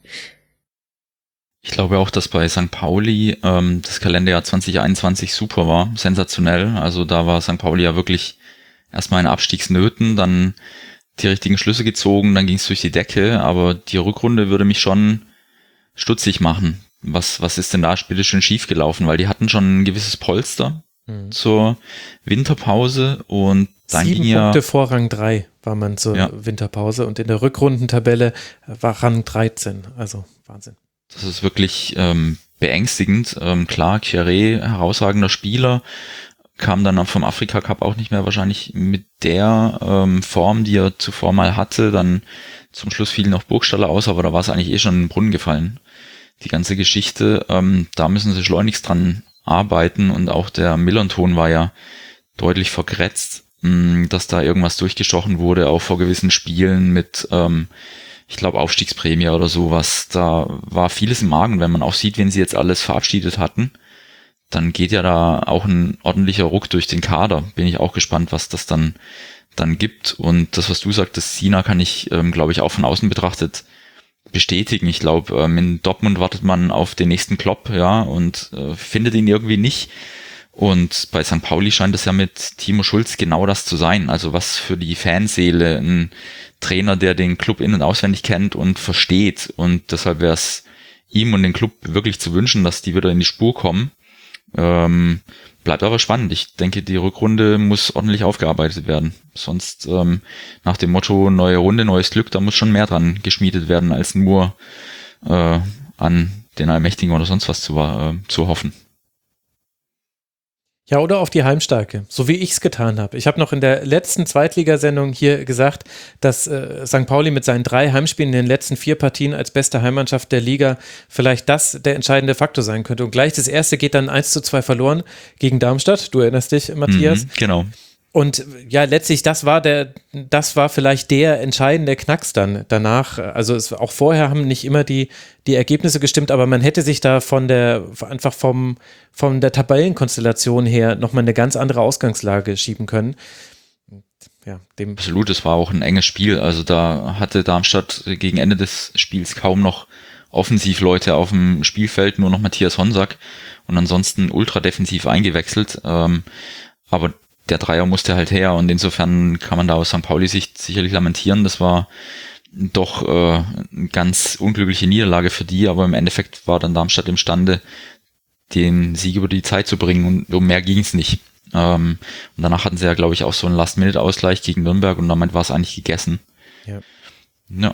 Speaker 4: Ich glaube auch, dass bei Sankt Pauli ähm, das Kalenderjahr zwanzig einundzwanzig super war, sensationell. Also da war Sankt Pauli ja wirklich erstmal in Abstiegsnöten, dann die richtigen Schlüsse gezogen, dann ging es durch die Decke, aber die Rückrunde würde mich schon stutzig machen. Was, was ist denn da bitte schön schief gelaufen? Weil die hatten schon ein gewisses Polster mhm. zur Winterpause und dann
Speaker 1: Sieben
Speaker 4: ging ja
Speaker 1: Punkte vor Rang drei war man zur
Speaker 4: ja.
Speaker 1: Winterpause und in der Rückrundentabelle war Rang dreizehn, also Wahnsinn.
Speaker 4: Das ist wirklich ähm, beängstigend. Ähm, klar, Kieré, herausragender Spieler, kam dann vom Afrika Cup auch nicht mehr wahrscheinlich mit der ähm, Form, die er zuvor mal hatte. Dann zum Schluss fiel noch Burgstaller aus, aber da war es eigentlich eh schon in den Brunnen gefallen. Die ganze Geschichte, ähm, da müssen sie schleunigst dran arbeiten und auch der Millern-Ton war ja deutlich vergrätzt, mh, dass da irgendwas durchgestochen wurde, auch vor gewissen Spielen mit, ähm, ich glaube, Aufstiegsprämie oder sowas. Da war vieles im Argen, wenn man auch sieht, wenn sie jetzt alles verabschiedet hatten. Dann geht ja da auch ein ordentlicher Ruck durch den Kader. Bin ich auch gespannt, was das dann dann gibt. Und das, was du sagtest, Sina, kann ich, ähm, glaube ich, auch von außen betrachtet bestätigen. Ich glaube, ähm, in Dortmund wartet man auf den nächsten Klopp, ja, und äh, findet ihn irgendwie nicht. Und bei Sankt Pauli scheint es ja mit Timo Schulz genau das zu sein. Also was für die Fanseele, ein Trainer, der den Club in- und auswendig kennt und versteht. Und deshalb wäre es ihm und dem Club wirklich zu wünschen, dass die wieder in die Spur kommen. Ähm, bleibt aber spannend. Ich denke, die Rückrunde muss ordentlich aufgearbeitet werden. Sonst ähm, nach dem Motto neue Runde, neues Glück, da muss schon mehr dran geschmiedet werden, als nur äh, an den Allmächtigen oder sonst was zu, äh, zu hoffen.
Speaker 1: Ja, oder auf die Heimstärke, so wie ich es getan habe. Ich habe noch in der letzten Zweitligasendung hier gesagt, dass äh, Sankt Pauli mit seinen drei Heimspielen in den letzten vier Partien als beste Heimmannschaft der Liga vielleicht das der entscheidende Faktor sein könnte. Und gleich das erste geht dann eins zu zwei verloren gegen Darmstadt. Du erinnerst dich, Matthias?
Speaker 4: Mhm, genau.
Speaker 1: Und ja, letztlich, das war der, das war vielleicht der entscheidende Knacks dann danach. Also es, auch vorher haben nicht immer die, die Ergebnisse gestimmt, aber man hätte sich da von der, einfach vom, von der Tabellenkonstellation her nochmal eine ganz andere Ausgangslage schieben können. Ja, dem
Speaker 4: Absolut, es war auch ein enges Spiel. Also da hatte Darmstadt gegen Ende des Spiels kaum noch Offensivleute auf dem Spielfeld, nur noch Matthias Honsack und ansonsten ultra defensiv eingewechselt. Ähm, aber der Dreier musste halt her und insofern kann man da aus Sankt Pauli-Sicht sicherlich lamentieren. Das war doch äh, eine ganz unglückliche Niederlage für die, aber im Endeffekt war dann Darmstadt imstande, den Sieg über die Zeit zu bringen und um mehr ging es nicht. Ähm, und danach hatten sie ja, glaube ich, auch so einen Last-Minute-Ausgleich gegen Nürnberg und damit war es eigentlich gegessen.
Speaker 1: Ja.
Speaker 4: Ja.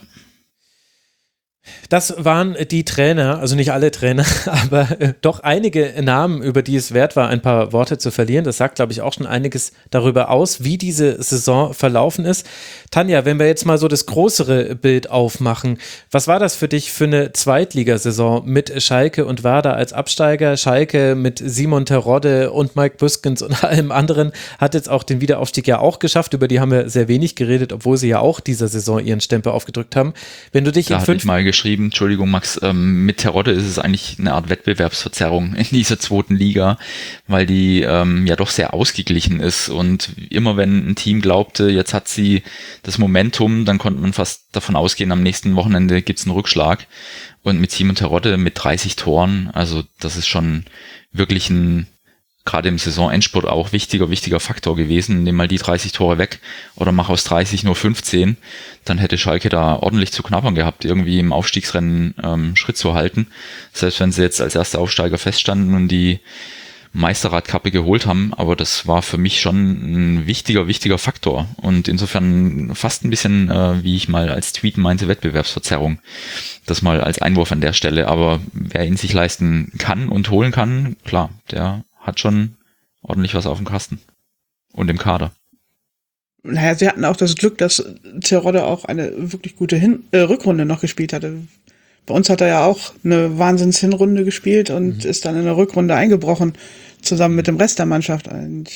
Speaker 1: Das waren die Trainer, also nicht alle Trainer, aber äh, doch einige Namen, über die es wert war, ein paar Worte zu verlieren. Das sagt, glaube ich, auch schon einiges darüber aus, wie diese Saison verlaufen ist. Tanja, wenn wir jetzt mal so das größere Bild aufmachen, was war das für dich für eine Zweitligasaison mit Schalke und Werder als Absteiger? Schalke mit Simon Terodde und Mike Büskens und allem anderen hat jetzt auch den Wiederaufstieg ja auch geschafft. Über die haben wir sehr wenig geredet, obwohl sie ja auch dieser Saison ihren Stempel aufgedrückt haben. Wenn du dich
Speaker 4: da
Speaker 1: in
Speaker 4: hatte
Speaker 1: fünf
Speaker 4: ich mal geschrieben, Entschuldigung Max, ähm, mit Terodde ist es eigentlich eine Art Wettbewerbsverzerrung in dieser zweiten Liga, weil die ähm, ja doch sehr ausgeglichen ist und immer wenn ein Team glaubte, jetzt hat sie das Momentum, dann konnte man fast davon ausgehen, am nächsten Wochenende gibt es einen Rückschlag und mit Simon Terodde mit dreißig Toren, also das ist schon wirklich ein gerade im Saisonendspurt auch wichtiger, wichtiger Faktor gewesen. Nimm mal die dreißig Tore weg oder mach aus dreißig nur fünfzehn, dann hätte Schalke da ordentlich zu knabbern gehabt, irgendwie im Aufstiegsrennen ähm, Schritt zu halten. Selbst wenn sie jetzt als erster Aufsteiger feststanden und die Meisterradkappe geholt haben, aber das war für mich schon ein wichtiger, wichtiger Faktor und insofern fast ein bisschen, äh, wie ich mal als Tweet meinte, Wettbewerbsverzerrung. Das mal als Einwurf an der Stelle, aber wer ihn sich leisten kann und holen kann, klar, der hat schon ordentlich was auf dem Kasten und im Kader.
Speaker 3: Naja, sie hatten auch das Glück, dass Terodde auch eine wirklich gute Hin- äh, Rückrunde noch gespielt hatte. Bei uns hat er ja auch eine Wahnsinns-Hinrunde gespielt und mhm. ist dann in der Rückrunde eingebrochen, zusammen mit dem Rest der Mannschaft. Und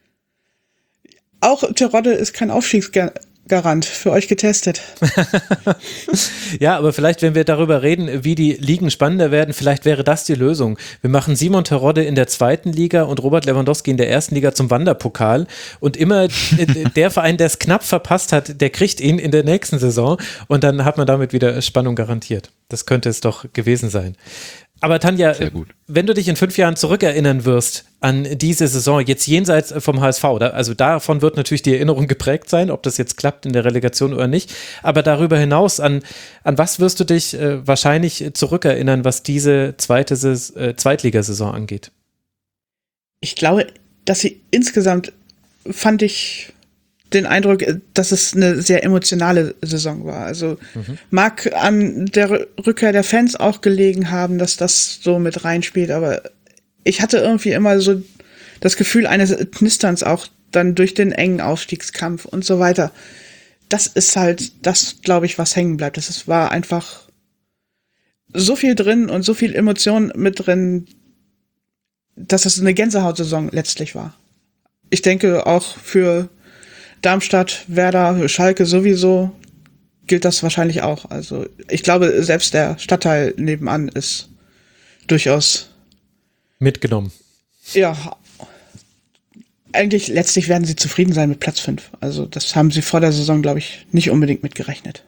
Speaker 3: auch Terodde ist kein Aufstiegsgarant, für euch getestet.
Speaker 1: Ja, aber vielleicht, wenn wir darüber reden, wie die Ligen spannender werden, vielleicht wäre das die Lösung. Wir machen Simon Terodde in der zweiten Liga und Robert Lewandowski in der ersten Liga zum Wanderpokal und immer der Verein, der es knapp verpasst hat, der kriegt ihn in der nächsten Saison und dann hat man damit wieder Spannung garantiert. Das könnte es doch gewesen sein. Aber Tanja, wenn du dich in fünf Jahren zurückerinnern wirst an diese Saison, jetzt jenseits vom H S V, da, also davon wird natürlich die Erinnerung geprägt sein, ob das jetzt klappt in der Relegation oder nicht, aber darüber hinaus, an, an was wirst du dich äh, wahrscheinlich zurückerinnern, was diese zweite Ses- äh, Zweitligasaison angeht?
Speaker 3: Ich glaube, dass sie insgesamt, fand ich den Eindruck, dass es eine sehr emotionale Saison war. Also mhm. mag an der Rückkehr der Fans auch gelegen haben, dass das so mit reinspielt, aber ich hatte irgendwie immer so das Gefühl eines Knisterns auch dann durch den engen Aufstiegskampf und so weiter. Das ist halt das, glaube ich, was hängen bleibt. Das war einfach so viel drin und so viel Emotion mit drin, dass es eine Gänsehautsaison letztlich war. Ich denke auch für Darmstadt, Werder, Schalke sowieso gilt das wahrscheinlich auch. Also ich glaube, selbst der Stadtteil nebenan ist durchaus
Speaker 1: mitgenommen.
Speaker 3: Ja, eigentlich letztlich werden sie zufrieden sein mit Platz fünf. Also das haben sie vor der Saison, glaube ich, nicht unbedingt mitgerechnet.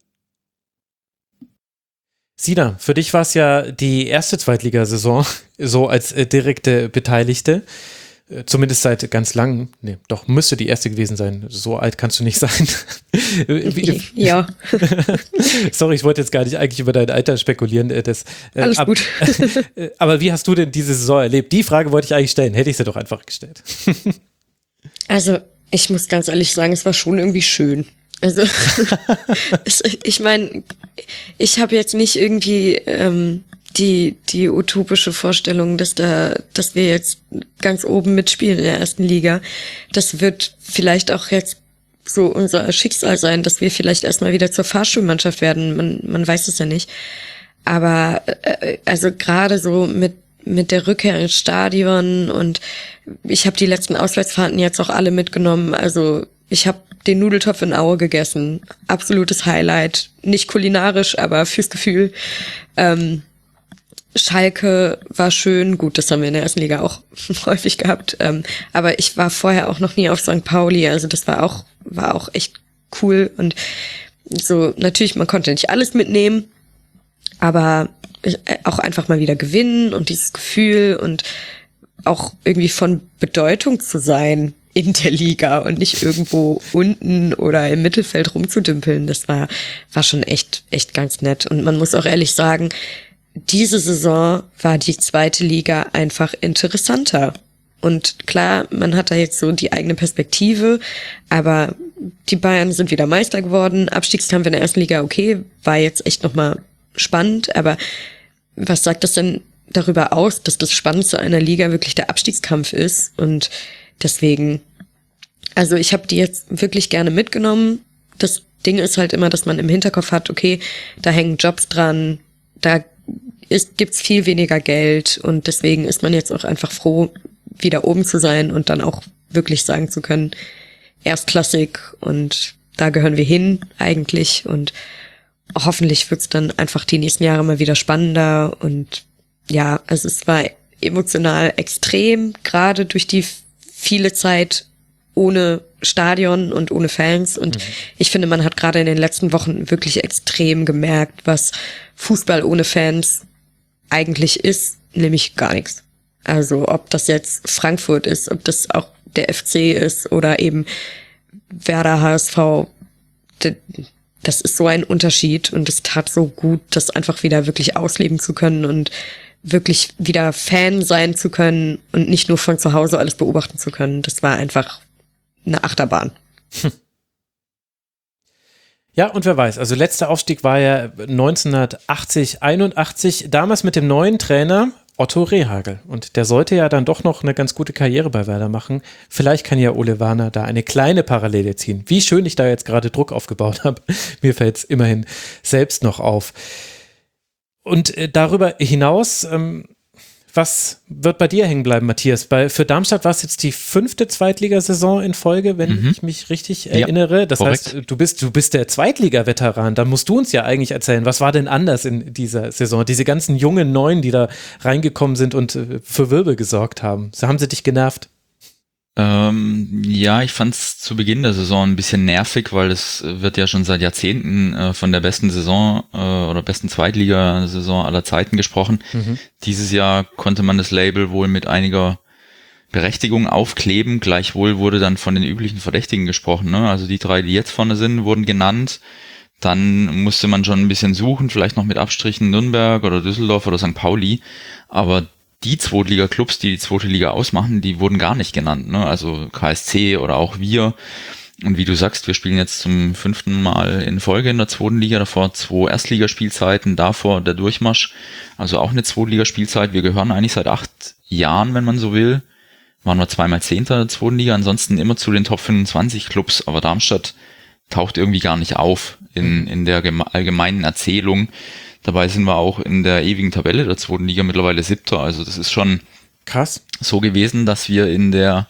Speaker 1: Sina, für dich war es ja die erste Zweitligasaison, so als äh, direkte Beteiligte. Zumindest seit ganz langem. Nee, doch, müsste die erste gewesen sein. So alt kannst du nicht sein. Wie,
Speaker 2: ja.
Speaker 1: Sorry, ich wollte jetzt gar nicht eigentlich über dein Alter spekulieren. Das, äh,
Speaker 2: Alles
Speaker 1: ab,
Speaker 2: gut.
Speaker 1: Aber wie hast du denn diese Saison erlebt? Die Frage wollte ich eigentlich stellen. Hätte ich sie doch einfach gestellt.
Speaker 2: Also, ich muss ganz ehrlich sagen, es war schon irgendwie schön. Also, es, ich meine, ich habe jetzt nicht irgendwie ähm, die die utopische Vorstellung, dass da, dass wir jetzt ganz oben mitspielen in der ersten Liga. Das wird vielleicht auch jetzt so unser Schicksal sein, dass wir vielleicht erstmal wieder zur Fahrschulmannschaft werden. Man man weiß es ja nicht. Aber äh, also gerade so mit mit der Rückkehr ins Stadion und ich habe die letzten Auswärtsfahrten jetzt auch alle mitgenommen. Also ich habe den Nudeltopf in Aue gegessen. Absolutes Highlight. Nicht kulinarisch, aber fürs Gefühl. Ähm, Schalke war schön, gut, das haben wir in der ersten Liga auch häufig gehabt, ähm, aber ich war vorher auch noch nie auf Sankt Pauli, also das war auch war auch echt cool und so, natürlich, man konnte nicht alles mitnehmen, aber auch einfach mal wieder gewinnen und dieses Gefühl und auch irgendwie von Bedeutung zu sein in der Liga und nicht irgendwo unten oder im Mittelfeld rumzudümpeln, das war war schon echt echt ganz nett und man muss auch ehrlich sagen, diese Saison war die zweite Liga einfach interessanter. Und klar, man hat da jetzt so die eigene Perspektive, aber die Bayern sind wieder Meister geworden. Abstiegskampf in der ersten Liga, okay, war jetzt echt nochmal spannend, aber was sagt das denn darüber aus, dass das Spannendste einer Liga wirklich der Abstiegskampf ist? Und deswegen, also ich habe die jetzt wirklich gerne mitgenommen. Das Ding ist halt immer, dass man im Hinterkopf hat, okay, da hängen Jobs dran, da ist, gibt's viel weniger Geld und deswegen ist man jetzt auch einfach froh, wieder oben zu sein und dann auch wirklich sagen zu können, erstklassig und da gehören wir hin eigentlich und hoffentlich wird's dann einfach die nächsten Jahre mal wieder spannender und ja, also es war emotional extrem, gerade durch die viele Zeit ohne Stadion und ohne Fans und mhm. ich finde, man hat gerade in den letzten Wochen wirklich extrem gemerkt, was Fußball ohne Fans eigentlich ist, nämlich gar nichts. Also ob das jetzt Frankfurt ist, ob das auch der F C ist oder eben Werder, H S V, das ist so ein Unterschied und es tat so gut, das einfach wieder wirklich ausleben zu können und wirklich wieder Fan sein zu können und nicht nur von zu Hause alles beobachten zu können. Das war einfach eine Achterbahn.
Speaker 1: Hm. Ja, und wer weiß, also letzter Aufstieg war ja neunzehnhundertachtzig, einundachtzig, damals mit dem neuen Trainer Otto Rehhagel. Und der sollte ja dann doch noch eine ganz gute Karriere bei Werder machen. Vielleicht kann ja Ole Werner da eine kleine Parallele ziehen. Wie schön ich da jetzt gerade Druck aufgebaut habe. Mir fällt es immerhin selbst noch auf. Und äh, darüber hinaus, ähm, was wird bei dir hängen bleiben, Matthias? Bei, für Darmstadt war es jetzt die fünfte Zweitligasaison in Folge, wenn
Speaker 4: Mhm.
Speaker 1: ich mich richtig erinnere.
Speaker 4: Ja,
Speaker 1: das
Speaker 4: korrekt.
Speaker 1: heißt, du bist, du bist der Zweitliga-Veteran. Da musst du uns ja eigentlich erzählen, was war denn anders in dieser Saison? Diese ganzen jungen Neuen, die da reingekommen sind und äh, für Wirbel gesorgt haben. So haben sie dich genervt?
Speaker 4: Ähm, ja, ich fand es zu Beginn der Saison ein bisschen nervig, weil es wird ja schon seit Jahrzehnten äh, von der besten Saison äh, oder besten Zweitligasaison aller Zeiten gesprochen.
Speaker 1: Mhm.
Speaker 4: Dieses Jahr konnte man das Label wohl mit einiger Berechtigung aufkleben. Gleichwohl wurde dann von den üblichen Verdächtigen gesprochen. Ne? Also die drei, die jetzt vorne sind, wurden genannt. Dann musste man schon ein bisschen suchen, vielleicht noch mit Abstrichen Nürnberg oder Düsseldorf oder Sankt Pauli. Aber die Zweitliga-Clubs, die die zweite Liga ausmachen, die wurden gar nicht genannt. Ne? Also K S C oder auch wir. Und wie du sagst, wir spielen jetzt zum fünften Mal in Folge in der zweiten Liga. Davor zwei Erstligaspielzeiten, davor der Durchmarsch. Also auch eine Zweitligaspielzeit. Wir gehören eigentlich seit acht Jahren, wenn man so will. Waren wir zweimal Zehnter in der zweiten Liga. Ansonsten immer zu den Top fünfundzwanzig Clubs. Aber Darmstadt taucht irgendwie gar nicht auf in, in der geme- allgemeinen Erzählung. Dabei sind wir auch in der ewigen Tabelle der zweiten Liga mittlerweile Siebter. Also das ist schon
Speaker 1: Krass.
Speaker 4: so gewesen, dass wir in der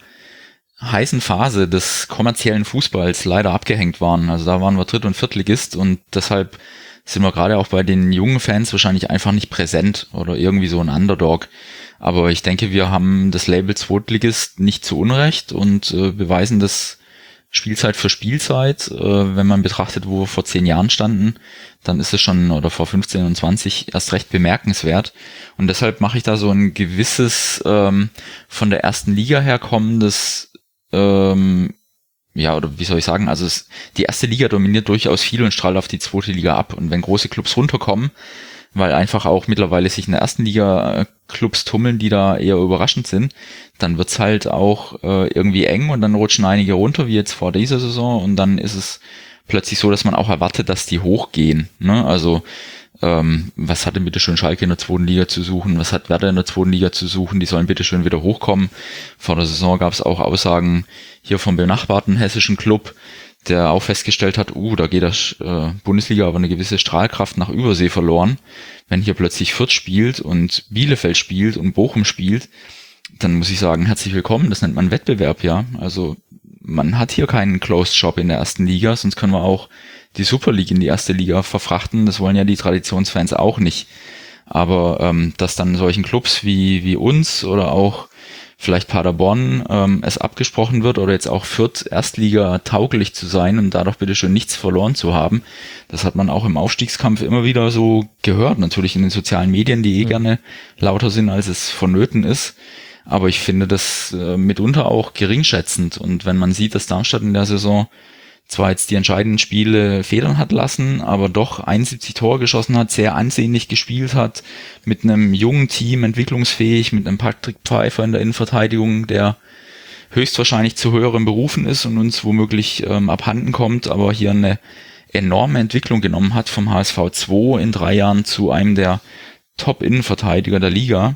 Speaker 4: heißen Phase des kommerziellen Fußballs leider abgehängt waren. Also da waren wir Dritt- und Viertligist und deshalb sind wir gerade auch bei den jungen Fans wahrscheinlich einfach nicht präsent oder irgendwie so ein Underdog. Aber ich denke, wir haben das Label Zweitligist nicht zu Unrecht und äh, beweisen das Spielzeit für Spielzeit. Äh, wenn man betrachtet, wo wir vor zehn Jahren standen, dann ist es schon, oder vor fünfzehn und zwanzig, erst recht bemerkenswert. Und deshalb mache ich da so ein gewisses ähm, von der ersten Liga herkommendes, ähm, ja, oder wie soll ich sagen, also es, die erste Liga dominiert durchaus viel und strahlt auf die zweite Liga ab. Und wenn große Clubs runterkommen, weil einfach auch mittlerweile sich in der ersten Liga Clubs tummeln, die da eher überraschend sind, dann wird's halt auch äh, irgendwie eng und dann rutschen einige runter, wie jetzt vor dieser Saison, und dann ist es plötzlich so, dass man auch erwartet, dass die hochgehen. Ne? Also ähm, was hat denn bitte schön Schalke in der zweiten Liga zu suchen? Was hat Werder in der zweiten Liga zu suchen? Die sollen bitte schön wieder hochkommen. Vor der Saison gab's auch Aussagen hier vom benachbarten hessischen Club, der auch festgestellt hat, uh, da geht das äh, Bundesliga aber eine gewisse Strahlkraft nach Übersee verloren. Wenn hier plötzlich Fürth spielt und Bielefeld spielt und Bochum spielt, dann muss ich sagen, herzlich willkommen, das nennt man Wettbewerb, ja. Also man hat hier keinen Closed Shop in der ersten Liga, sonst können wir auch die Super League in die erste Liga verfrachten. Das wollen ja die Traditionsfans auch nicht. Aber ähm, dass dann solchen Clubs wie wie uns oder auch vielleicht Paderborn ähm, es abgesprochen wird oder jetzt auch Fürth Erstliga tauglich zu sein und dadurch bitteschön nichts verloren zu haben. Das hat man auch im Aufstiegskampf immer wieder so gehört, natürlich in den sozialen Medien, die eh mhm. gerne lauter sind, als es vonnöten ist. Aber ich finde das äh, mitunter auch geringschätzend. Und wenn man sieht, dass Darmstadt in der Saison zwar jetzt die entscheidenden Spiele federn hat lassen, aber doch einundsiebzig Tore geschossen hat, sehr ansehnlich gespielt hat, mit einem jungen Team, entwicklungsfähig, mit einem Patrick Pfeiffer in der Innenverteidigung, der höchstwahrscheinlich zu höheren Berufen ist und uns womöglich ähm, abhanden kommt, aber hier eine enorme Entwicklung genommen hat vom H S V zwei in drei Jahren zu einem der Top-Innenverteidiger der Liga,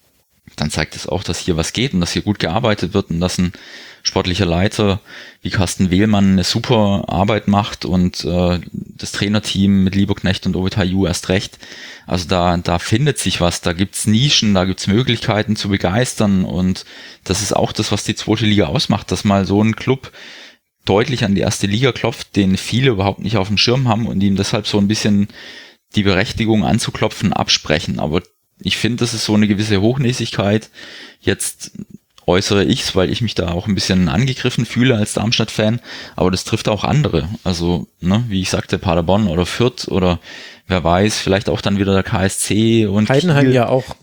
Speaker 4: dann zeigt es auch, dass hier was geht und dass hier gut gearbeitet wird und dass ein sportlicher Leiter wie Carsten Wehlmann eine super Arbeit macht und äh, das Trainerteam mit Lieberknecht und Ovid Hayu erst recht. Also da da findet sich was, da gibt's Nischen, da gibt's Möglichkeiten zu begeistern und das ist auch das, was die zweite Liga ausmacht, dass mal so ein Club deutlich an die erste Liga klopft, den viele überhaupt nicht auf dem Schirm haben und ihm deshalb so ein bisschen die Berechtigung anzuklopfen absprechen. Aber ich finde, das ist so eine gewisse Hochnäsigkeit. Jetzt äußere ich's, weil ich mich da auch ein bisschen angegriffen fühle als Darmstadt-Fan, aber das trifft auch andere. Also, ne, wie ich sagte, Paderborn oder Fürth oder wer weiß, vielleicht auch dann wieder der K S C und
Speaker 1: Heidenheim
Speaker 4: Kiel.
Speaker 1: ja auch.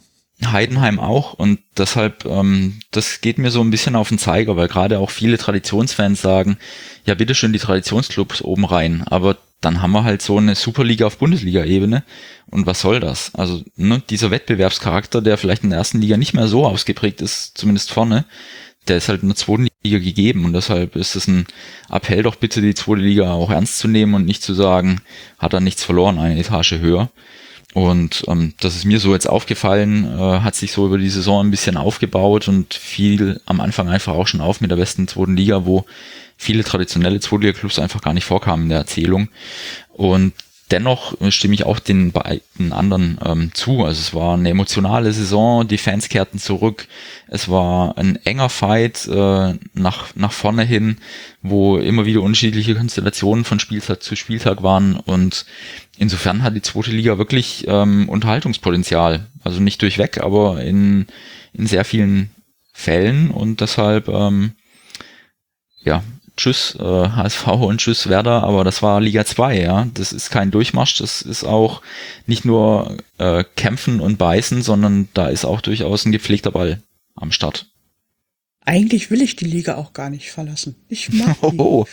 Speaker 4: Heidenheim auch und deshalb, ähm, das geht mir so ein bisschen auf den Zeiger, weil gerade auch viele Traditionsfans sagen, ja bitteschön die Traditionsclubs oben rein, aber dann haben wir halt so eine Superliga auf Bundesliga-Ebene und was soll das? Also ne, dieser Wettbewerbscharakter, der vielleicht in der ersten Liga nicht mehr so ausgeprägt ist, zumindest vorne, der ist halt in der zweiten Liga gegeben und deshalb ist es ein Appell doch bitte, die zweite Liga auch ernst zu nehmen und nicht zu sagen, hat er nichts verloren, eine Etage höher. Und ähm, das ist mir so jetzt aufgefallen, äh, hat sich so über die Saison ein bisschen aufgebaut und fiel am Anfang einfach auch schon auf mit der besten zweiten Liga, wo viele traditionelle Zweitliga-Clubs einfach gar nicht vorkamen in der Erzählung. Und dennoch stimme ich auch den beiden anderen ähm, zu. Also es war eine emotionale Saison, die Fans kehrten zurück. Es war ein enger Fight äh, nach, nach vorne hin, wo immer wieder unterschiedliche Konstellationen von Spieltag zu Spieltag waren. Und insofern hat die zweite Liga wirklich ähm, Unterhaltungspotenzial. Also nicht durchweg, aber in, in sehr vielen Fällen. Und deshalb, ähm, ja, tschüss äh, H S V und tschüss Werder, aber das war Liga zwei, ja. Das ist kein Durchmarsch, das ist auch nicht nur äh, kämpfen und beißen, sondern da ist auch durchaus ein gepflegter Ball am Start.
Speaker 3: Eigentlich will ich die Liga auch gar nicht verlassen. Ich mag die.
Speaker 4: Oh.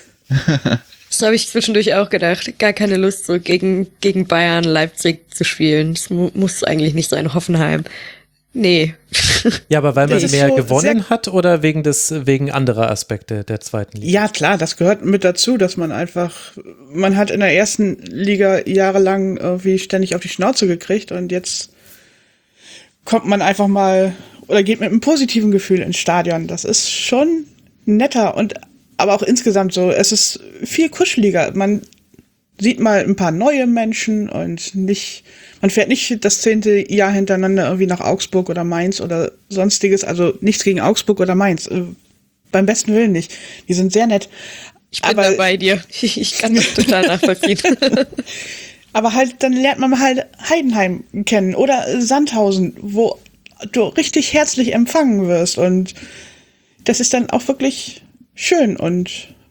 Speaker 2: Das habe ich zwischendurch auch gedacht. Gar keine Lust, so gegen, gegen Bayern, Leipzig zu spielen. Das mu- muss eigentlich nicht sein, Hoffenheim. Nee.
Speaker 1: Ja, aber weil man
Speaker 3: Das ist
Speaker 1: mehr
Speaker 3: so
Speaker 1: gewonnen hat oder wegen des wegen anderer Aspekte der zweiten Liga?
Speaker 3: Ja, klar, das gehört mit dazu, dass man einfach, man hat in der ersten Liga jahrelang irgendwie ständig auf die Schnauze gekriegt und jetzt kommt man einfach mal oder geht mit einem positiven Gefühl ins Stadion. Das ist schon netter und aber auch insgesamt so, es ist viel kuscheliger. Man sieht mal ein paar neue Menschen und nicht, man fährt nicht das zehnte Jahr hintereinander irgendwie nach Augsburg oder Mainz oder sonstiges, also nichts gegen Augsburg oder Mainz, äh, beim besten Willen nicht. Die sind sehr nett.
Speaker 2: Ich bin
Speaker 3: aber,
Speaker 2: da bei dir. Ich kann das total nachvollziehen.
Speaker 3: Aber halt, dann lernt man halt Heidenheim kennen oder Sandhausen, wo du richtig herzlich empfangen wirst und das ist dann auch wirklich schön und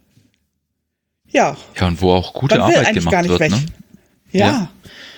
Speaker 3: ja.
Speaker 4: Ja, und wo auch gute
Speaker 3: Man will
Speaker 4: Arbeit
Speaker 3: eigentlich
Speaker 4: gemacht
Speaker 3: gar nicht
Speaker 4: wird,
Speaker 3: weg.
Speaker 4: ne?
Speaker 3: Ja.
Speaker 4: Ja.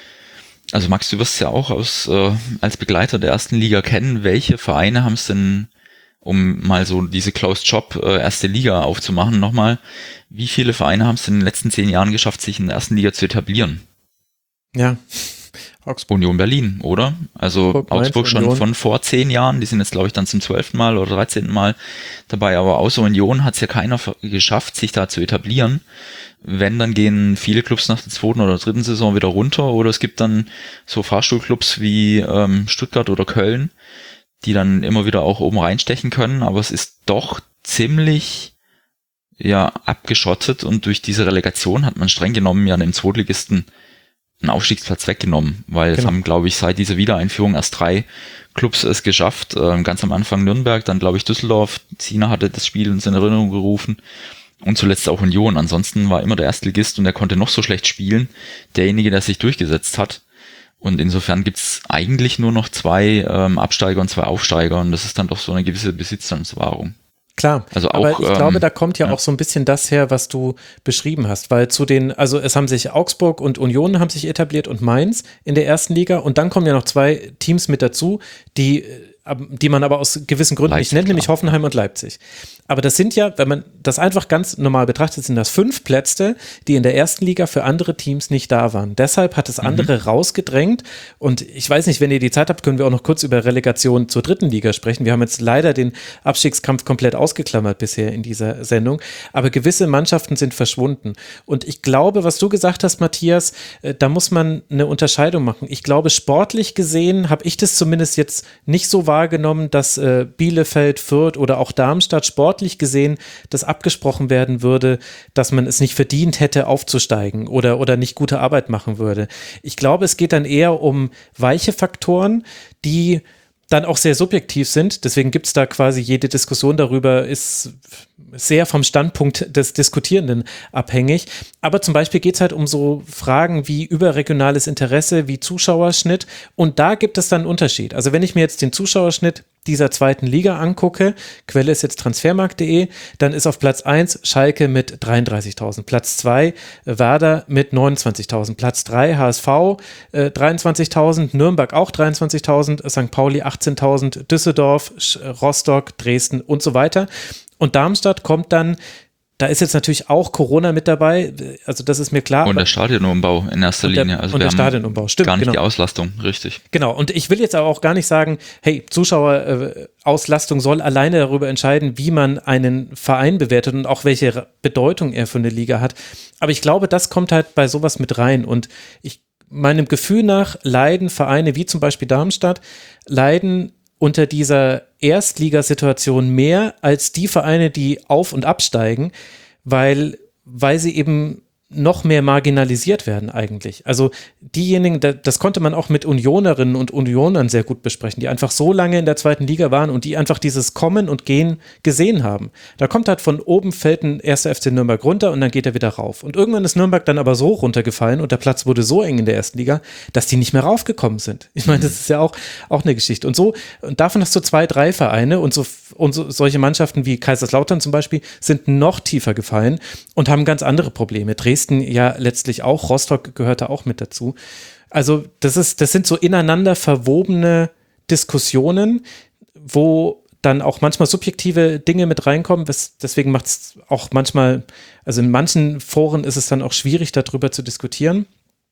Speaker 4: Also Max, du wirst es ja auch aus, äh, als Begleiter der ersten Liga kennen. Welche Vereine haben es denn, um mal so diese Closed Shop äh, erste Liga aufzumachen, nochmal, wie viele Vereine haben es in den letzten zehn Jahren geschafft, sich in der ersten Liga zu etablieren?
Speaker 1: Ja. Augsburg.
Speaker 4: Union Berlin, oder? Also
Speaker 1: Augsburg, Mainz,
Speaker 4: Augsburg schon
Speaker 1: Union.
Speaker 4: von vor zehn Jahren, die sind jetzt glaube ich dann zum zwölften Mal oder dreizehnten Mal dabei, aber außer Union hat es ja keiner ver- geschafft, sich da zu etablieren. Wenn, dann gehen viele Clubs nach der zweiten oder dritten Saison wieder runter oder es gibt dann so Fahrstuhlclubs wie ähm, Stuttgart oder Köln, die dann immer wieder auch oben reinstechen können, aber es ist doch ziemlich ja abgeschottet und durch diese Relegation hat man streng genommen ja dem Zweitligisten einen Aufstiegsplatz weggenommen, weil es
Speaker 1: Genau.
Speaker 4: haben, glaube ich, seit dieser Wiedereinführung erst drei Clubs es geschafft. Ähm, ganz am Anfang Nürnberg, dann, glaube ich, Düsseldorf. Zina hatte das Spiel uns in Erinnerung gerufen. Und zuletzt auch Union. Ansonsten war immer der Erstligist und der konnte noch so schlecht spielen. Derjenige, der sich durchgesetzt hat. Und insofern gibt's eigentlich nur noch zwei ähm, Absteiger und zwei Aufsteiger. Und das ist dann doch so eine gewisse Besitzstandswahrung.
Speaker 1: Klar,
Speaker 4: Also
Speaker 1: aber
Speaker 4: auch,
Speaker 1: ich
Speaker 4: ähm,
Speaker 1: glaube, da kommt ja,
Speaker 4: ja.
Speaker 1: auch so ein bisschen das her, was du beschrieben hast, weil zu den, also es haben sich Augsburg und Union haben sich etabliert und Mainz in der ersten Liga und dann kommen ja noch zwei Teams mit dazu, die die man aber aus gewissen Gründen
Speaker 4: Leipzig,
Speaker 1: nicht nennt, nämlich
Speaker 4: klar.
Speaker 1: Hoffenheim und Leipzig. Aber das sind ja, wenn man das einfach ganz normal betrachtet, sind das fünf Plätze, die in der ersten Liga für andere Teams nicht da waren. Deshalb hat es andere mhm. rausgedrängt und ich weiß nicht, wenn ihr die Zeit habt, können wir auch noch kurz über Relegation zur dritten Liga sprechen. Wir haben jetzt leider den Abstiegskampf komplett ausgeklammert bisher in dieser Sendung, aber gewisse Mannschaften sind verschwunden und ich glaube, was du gesagt hast, Matthias, äh, da muss man eine Unterscheidung machen. Ich glaube, sportlich gesehen habe ich das zumindest jetzt nicht so wahrgenommen, dass äh, Bielefeld, Fürth oder auch Darmstadt sportlich gesehen das abgesprochen werden würde, dass man es nicht verdient hätte, aufzusteigen oder, oder nicht gute Arbeit machen würde. Ich glaube, es geht dann eher um weiche Faktoren, die dann auch sehr subjektiv sind. Deswegen gibt es da quasi jede Diskussion darüber, ist sehr vom Standpunkt des Diskutierenden abhängig. Aber zum Beispiel geht es halt um so Fragen wie überregionales Interesse, wie Zuschauerschnitt. Und da gibt es dann einen Unterschied. Also wenn ich mir jetzt den Zuschauerschnitt dieser zweiten Liga angucke, Quelle ist jetzt transfermarkt punkt de, dann ist auf Platz eins Schalke mit dreiunddreißigtausend, Platz zwei Werder mit neunundzwanzigtausend, Platz drei H S V äh, dreiundzwanzigtausend, Nürnberg auch dreiundzwanzigtausend, Sankt Pauli achtzehntausend, Düsseldorf, Rostock, Dresden und so weiter. Und Darmstadt kommt dann, da ist jetzt natürlich auch Corona mit dabei, also das ist mir klar.
Speaker 4: Und der Stadionumbau in erster
Speaker 1: der,
Speaker 4: Linie. Also
Speaker 1: und
Speaker 4: wir
Speaker 1: der Stadionumbau, stimmt.
Speaker 4: Gar nicht
Speaker 1: genau.
Speaker 4: die Auslastung, richtig.
Speaker 1: Genau, und ich will jetzt aber auch gar nicht sagen, hey, Zuschauerauslastung soll alleine darüber entscheiden, wie man einen Verein bewertet und auch welche Bedeutung er für eine Liga hat. Aber ich glaube, das kommt halt bei sowas mit rein. Und ich meinem Gefühl nach leiden Vereine wie zum Beispiel Darmstadt, leiden unter dieser Erstligasituation mehr als die Vereine, die auf- und absteigen, weil, weil sie eben noch mehr marginalisiert werden eigentlich. Also diejenigen, das konnte man auch mit Unionerinnen und Unionern sehr gut besprechen, die einfach so lange in der zweiten Liga waren und die einfach dieses Kommen und Gehen gesehen haben. Da kommt halt von oben, fällt ein erster F C Nürnberg runter und dann geht er wieder rauf. Und irgendwann ist Nürnberg dann aber so runtergefallen und der Platz wurde so eng in der ersten Liga, dass die nicht mehr raufgekommen sind. Ich meine, das ist ja auch, auch eine Geschichte. Und so, und davon hast du zwei, drei Vereine und so, und so solche Mannschaften wie Kaiserslautern zum Beispiel sind noch tiefer gefallen und haben ganz andere Probleme. Dresden ja letztlich auch, Rostock gehörte auch mit dazu. Also das ist, das sind so ineinander verwobene Diskussionen, wo dann auch manchmal subjektive Dinge mit reinkommen. Deswegen macht es auch manchmal, also in manchen Foren ist es dann auch schwierig, darüber zu diskutieren.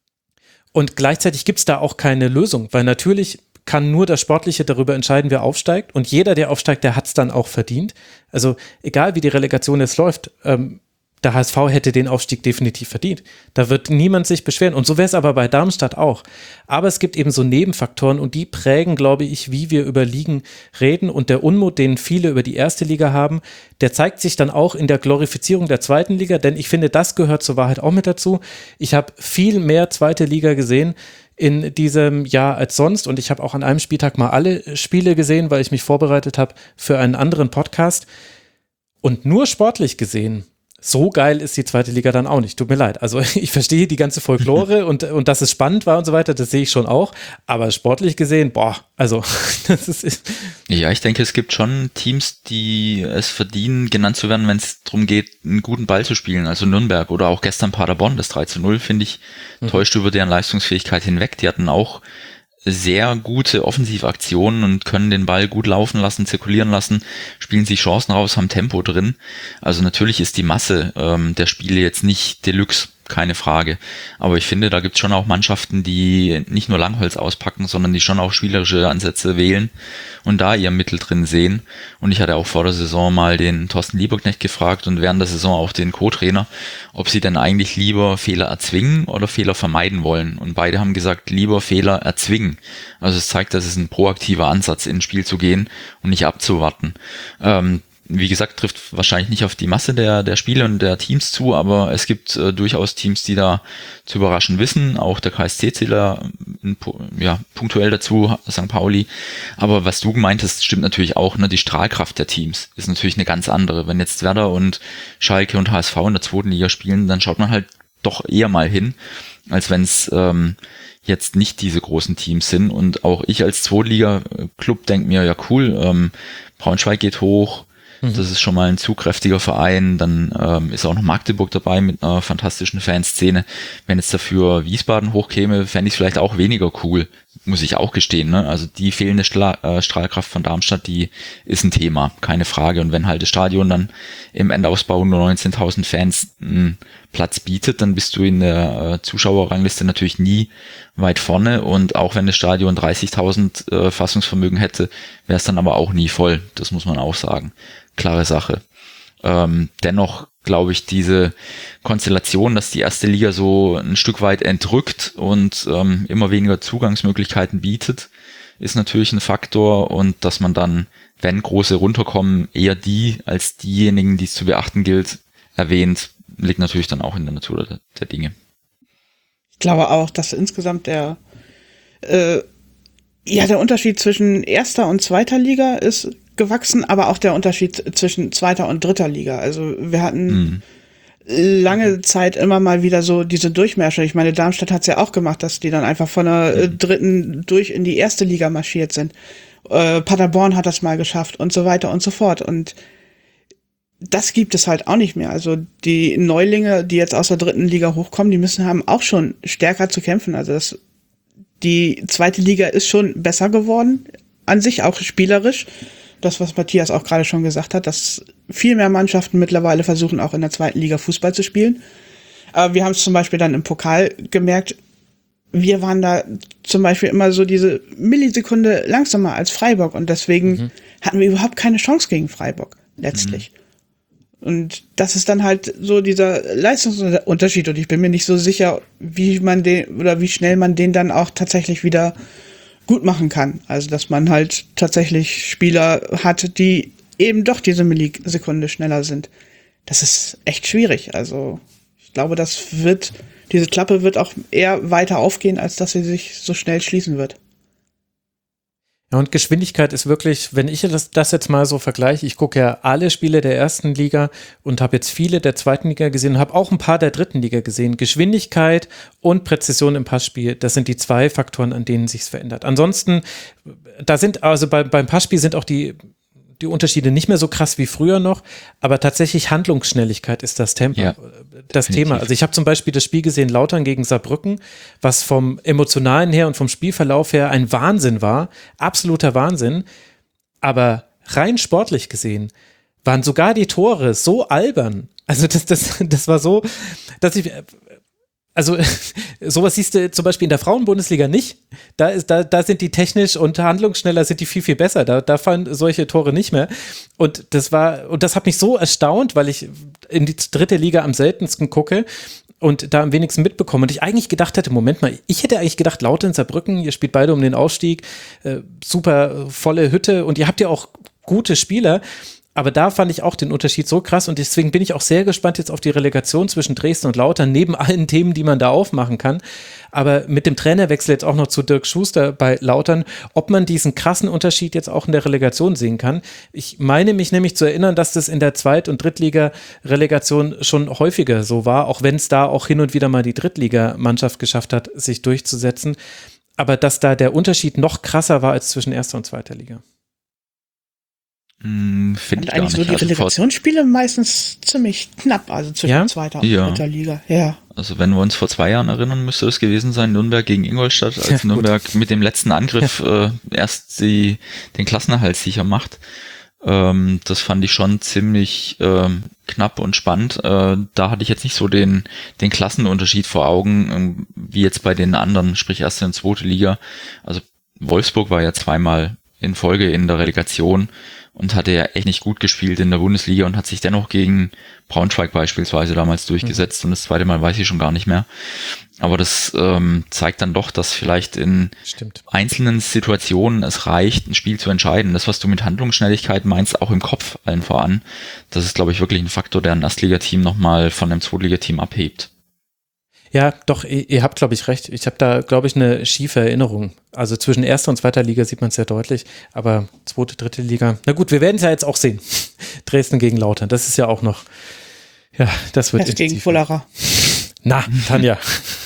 Speaker 1: Und gleichzeitig gibt es da auch keine Lösung, weil natürlich kann nur das Sportliche darüber entscheiden, wer aufsteigt. Und jeder, der aufsteigt, der hat es dann auch verdient. Also egal, wie die Relegation jetzt läuft, ähm, der H S V hätte den Aufstieg definitiv verdient. Da wird niemand sich beschweren. Und so wäre es aber bei Darmstadt auch. Aber es gibt eben so Nebenfaktoren und die prägen, glaube ich, wie wir über Ligen reden. Und der Unmut, den viele über die erste Liga haben, der zeigt sich dann auch in der Glorifizierung der zweiten Liga. Denn ich finde, das gehört zur Wahrheit auch mit dazu. Ich habe viel mehr zweite Liga gesehen in diesem Jahr als sonst. Und ich habe auch an einem Spieltag mal alle Spiele gesehen, weil ich mich vorbereitet habe für einen anderen Podcast. Und nur sportlich gesehen, so geil ist die zweite Liga dann auch nicht. Tut mir leid. Also ich verstehe die ganze Folklore und, und dass es spannend war und so weiter, das sehe ich schon auch. Aber sportlich gesehen, boah, also das ist...
Speaker 4: Ja, ich denke, es gibt schon Teams, die es verdienen, genannt zu werden, wenn es darum geht, einen guten Ball zu spielen. Also Nürnberg oder auch gestern Paderborn, das drei zu null, finde ich, mhm. täuscht über deren Leistungsfähigkeit hinweg. Die hatten auch sehr gute Offensivaktionen und können den Ball gut laufen lassen, zirkulieren lassen, spielen sich Chancen raus, haben Tempo drin. Also natürlich ist die Masse ähm, der Spiele jetzt nicht Deluxe, keine Frage. Aber ich finde, da gibt es schon auch Mannschaften, die nicht nur Langholz auspacken, sondern die schon auch spielerische Ansätze wählen und da ihr Mittel drin sehen. Und ich hatte auch vor der Saison mal den Thorsten Lieberknecht gefragt und während der Saison auch den Co-Trainer, ob sie denn eigentlich lieber Fehler erzwingen oder Fehler vermeiden wollen. Und beide haben gesagt, lieber Fehler erzwingen. Also es zeigt, dass es ein proaktiver Ansatz ins Spiel zu gehen und nicht abzuwarten. Ähm, Wie gesagt, trifft wahrscheinlich nicht auf die Masse der, der Spiele und der Teams zu, aber es gibt äh, durchaus Teams, die da zu überraschen wissen. Auch der K S C zählt da ja, punktuell dazu, Sankt Pauli. Aber was du gemeint hast, stimmt natürlich auch. Ne? Die Strahlkraft der Teams ist natürlich eine ganz andere. Wenn jetzt Werder und Schalke und H S V in der zweiten Liga spielen, dann schaut man halt doch eher mal hin, als wenn es ähm, jetzt nicht diese großen Teams sind. Und auch ich als Zweitliga-Club denke mir, ja cool, ähm, Braunschweig geht hoch, das ist schon mal ein zugkräftiger Verein. Dann ähm, ist auch noch Magdeburg dabei mit einer fantastischen Fanszene. Wenn jetzt dafür Wiesbaden hochkäme, fände ich es vielleicht auch weniger cool, muss ich auch gestehen. Ne? Also die fehlende Stra- äh, Strahlkraft von Darmstadt, die ist ein Thema, keine Frage. Und wenn halt das Stadion dann im Endausbau nur neunzehntausend Fans einen Platz bietet, dann bist du in der äh, Zuschauerrangliste natürlich nie weit vorne. Und auch wenn das Stadion dreißigtausend äh, Fassungsvermögen hätte, wäre es dann aber auch nie voll. Das muss man auch sagen. Klare Sache. Ähm, dennoch glaube ich, diese Konstellation, dass die erste Liga so ein Stück weit entrückt und ähm, immer weniger Zugangsmöglichkeiten bietet, ist natürlich ein Faktor. Und dass man dann, wenn große runterkommen, eher die als diejenigen, die es zu beachten gilt, erwähnt, liegt natürlich dann auch in der Natur der, der Dinge.
Speaker 3: Ich glaube auch, dass insgesamt der äh, ja der Unterschied zwischen erster und zweiter Liga ist gewachsen, aber auch der Unterschied zwischen zweiter und dritter Liga. Also wir hatten mhm. lange Zeit immer mal wieder so diese Durchmärsche. Ich meine, Darmstadt hat es ja auch gemacht, dass die dann einfach von der mhm. dritten durch in die erste Liga marschiert sind. äh, Paderborn hat das mal geschafft und so weiter und so fort. Und das gibt es halt auch nicht mehr. Also die Neulinge, die jetzt aus der dritten Liga hochkommen, die müssen haben auch schon stärker zu kämpfen. Also das, die zweite Liga ist schon besser geworden, an sich auch spielerisch. Das, was Matthias auch gerade schon gesagt hat, dass viel mehr Mannschaften mittlerweile versuchen, auch in der zweiten Liga Fußball zu spielen. Aber wir haben es zum Beispiel dann im Pokal gemerkt, wir waren da zum Beispiel immer so diese Millisekunde langsamer als Freiburg und deswegen mhm. hatten wir überhaupt keine Chance gegen Freiburg, letztlich. Mhm. Und das ist dann halt so dieser Leistungsunterschied und ich bin mir nicht so sicher, wie man den oder wie schnell man den dann auch tatsächlich wieder gut machen kann. Also, dass man halt tatsächlich Spieler hat, die eben doch diese Millisekunde schneller sind. Das ist echt schwierig. Also, ich glaube, das wird, diese Klappe wird auch eher weiter aufgehen, als dass sie sich so schnell schließen wird.
Speaker 1: Ja, und Geschwindigkeit ist wirklich, wenn ich das, das jetzt mal so vergleiche, ich gucke ja alle Spiele der ersten Liga und habe jetzt viele der zweiten Liga gesehen, habe auch ein paar der dritten Liga gesehen. Geschwindigkeit und Präzision im Passspiel, das sind die zwei Faktoren, an denen sich's verändert. Ansonsten, da sind, also bei, beim Passspiel sind auch die die Unterschiede nicht mehr so krass wie früher noch, aber tatsächlich Handlungsschnelligkeit ist das Tempo,
Speaker 4: ja,
Speaker 1: das
Speaker 4: definitiv.
Speaker 1: Thema. Also ich habe zum Beispiel das Spiel gesehen, Lautern gegen Saarbrücken, was vom Emotionalen her und vom Spielverlauf her ein Wahnsinn war, absoluter Wahnsinn, aber rein sportlich gesehen waren sogar die Tore so albern, also das, das, das war so, dass ich... Also sowas siehst du zum Beispiel in der Frauenbundesliga nicht. Da ist, da, da sind die technisch und handlungsschneller sind die viel, viel besser. Da, da fallen solche Tore nicht mehr. Und das war, und das hat mich so erstaunt, weil ich in die dritte Liga am seltensten gucke und da am wenigsten mitbekomme. Und ich eigentlich gedacht hätte, Moment mal, ich hätte eigentlich gedacht, Lautern, Saarbrücken, ihr spielt beide um den Aufstieg, äh, super volle Hütte und ihr habt ja auch gute Spieler. Aber da fand ich auch den Unterschied so krass und deswegen bin ich auch sehr gespannt jetzt auf die Relegation zwischen Dresden und Lautern, neben allen Themen, die man da aufmachen kann. Aber mit dem Trainerwechsel jetzt auch noch zu Dirk Schuster bei Lautern, ob man diesen krassen Unterschied jetzt auch in der Relegation sehen kann. Ich meine mich nämlich zu erinnern, dass das in der Zweit- und Drittliga-Relegation schon häufiger so war, auch wenn es da auch hin und wieder mal die Drittligamannschaft geschafft hat, sich durchzusetzen. Aber dass da der Unterschied noch krasser war als zwischen erster und zweiter Liga.
Speaker 4: Hm, Finde ich gar
Speaker 3: eigentlich
Speaker 4: nicht.
Speaker 3: so die
Speaker 4: Also
Speaker 3: Relegationsspiele vor, meistens ziemlich knapp, also zwischen
Speaker 1: ja?
Speaker 3: zweiter und
Speaker 4: ja.
Speaker 3: dritter Liga. Ja.
Speaker 4: Also wenn wir uns vor zwei Jahren erinnern, müsste es gewesen sein, Nürnberg gegen Ingolstadt, als ja, Nürnberg mit dem letzten Angriff äh, erst die, den Klassenerhalt sicher macht. Ähm, das fand ich schon ziemlich ähm, knapp und spannend. Äh, da hatte ich jetzt nicht so den, den Klassenunterschied vor Augen, ähm, wie jetzt bei den anderen, sprich erste und zweite Liga. Also Wolfsburg war ja zweimal in Folge in der Relegation und hatte ja echt nicht gut gespielt in der Bundesliga und hat sich dennoch gegen Braunschweig beispielsweise damals durchgesetzt mhm. und das zweite Mal weiß ich schon gar nicht mehr. Aber das ähm, zeigt dann doch, dass vielleicht in
Speaker 1: Stimmt. einzelnen
Speaker 4: Situationen es reicht, ein Spiel zu entscheiden. Das, was du mit Handlungsschnelligkeit meinst, auch im Kopf allen voran, das ist, glaube ich, wirklich ein Faktor, der ein Erstligateam nochmal von einem Zweitligateam abhebt.
Speaker 1: Ja, doch, ihr, ihr habt, glaube ich, recht. Ich habe da, glaube ich, eine schiefe Erinnerung. Also zwischen erster und zweiter Liga sieht man es sehr deutlich, aber zweite, dritte Liga. Na gut, wir werden es ja jetzt auch sehen. Dresden gegen Lautern, das ist ja auch noch, ja, das wird
Speaker 3: Pest gegen Fullerer.
Speaker 1: Na, Tanja.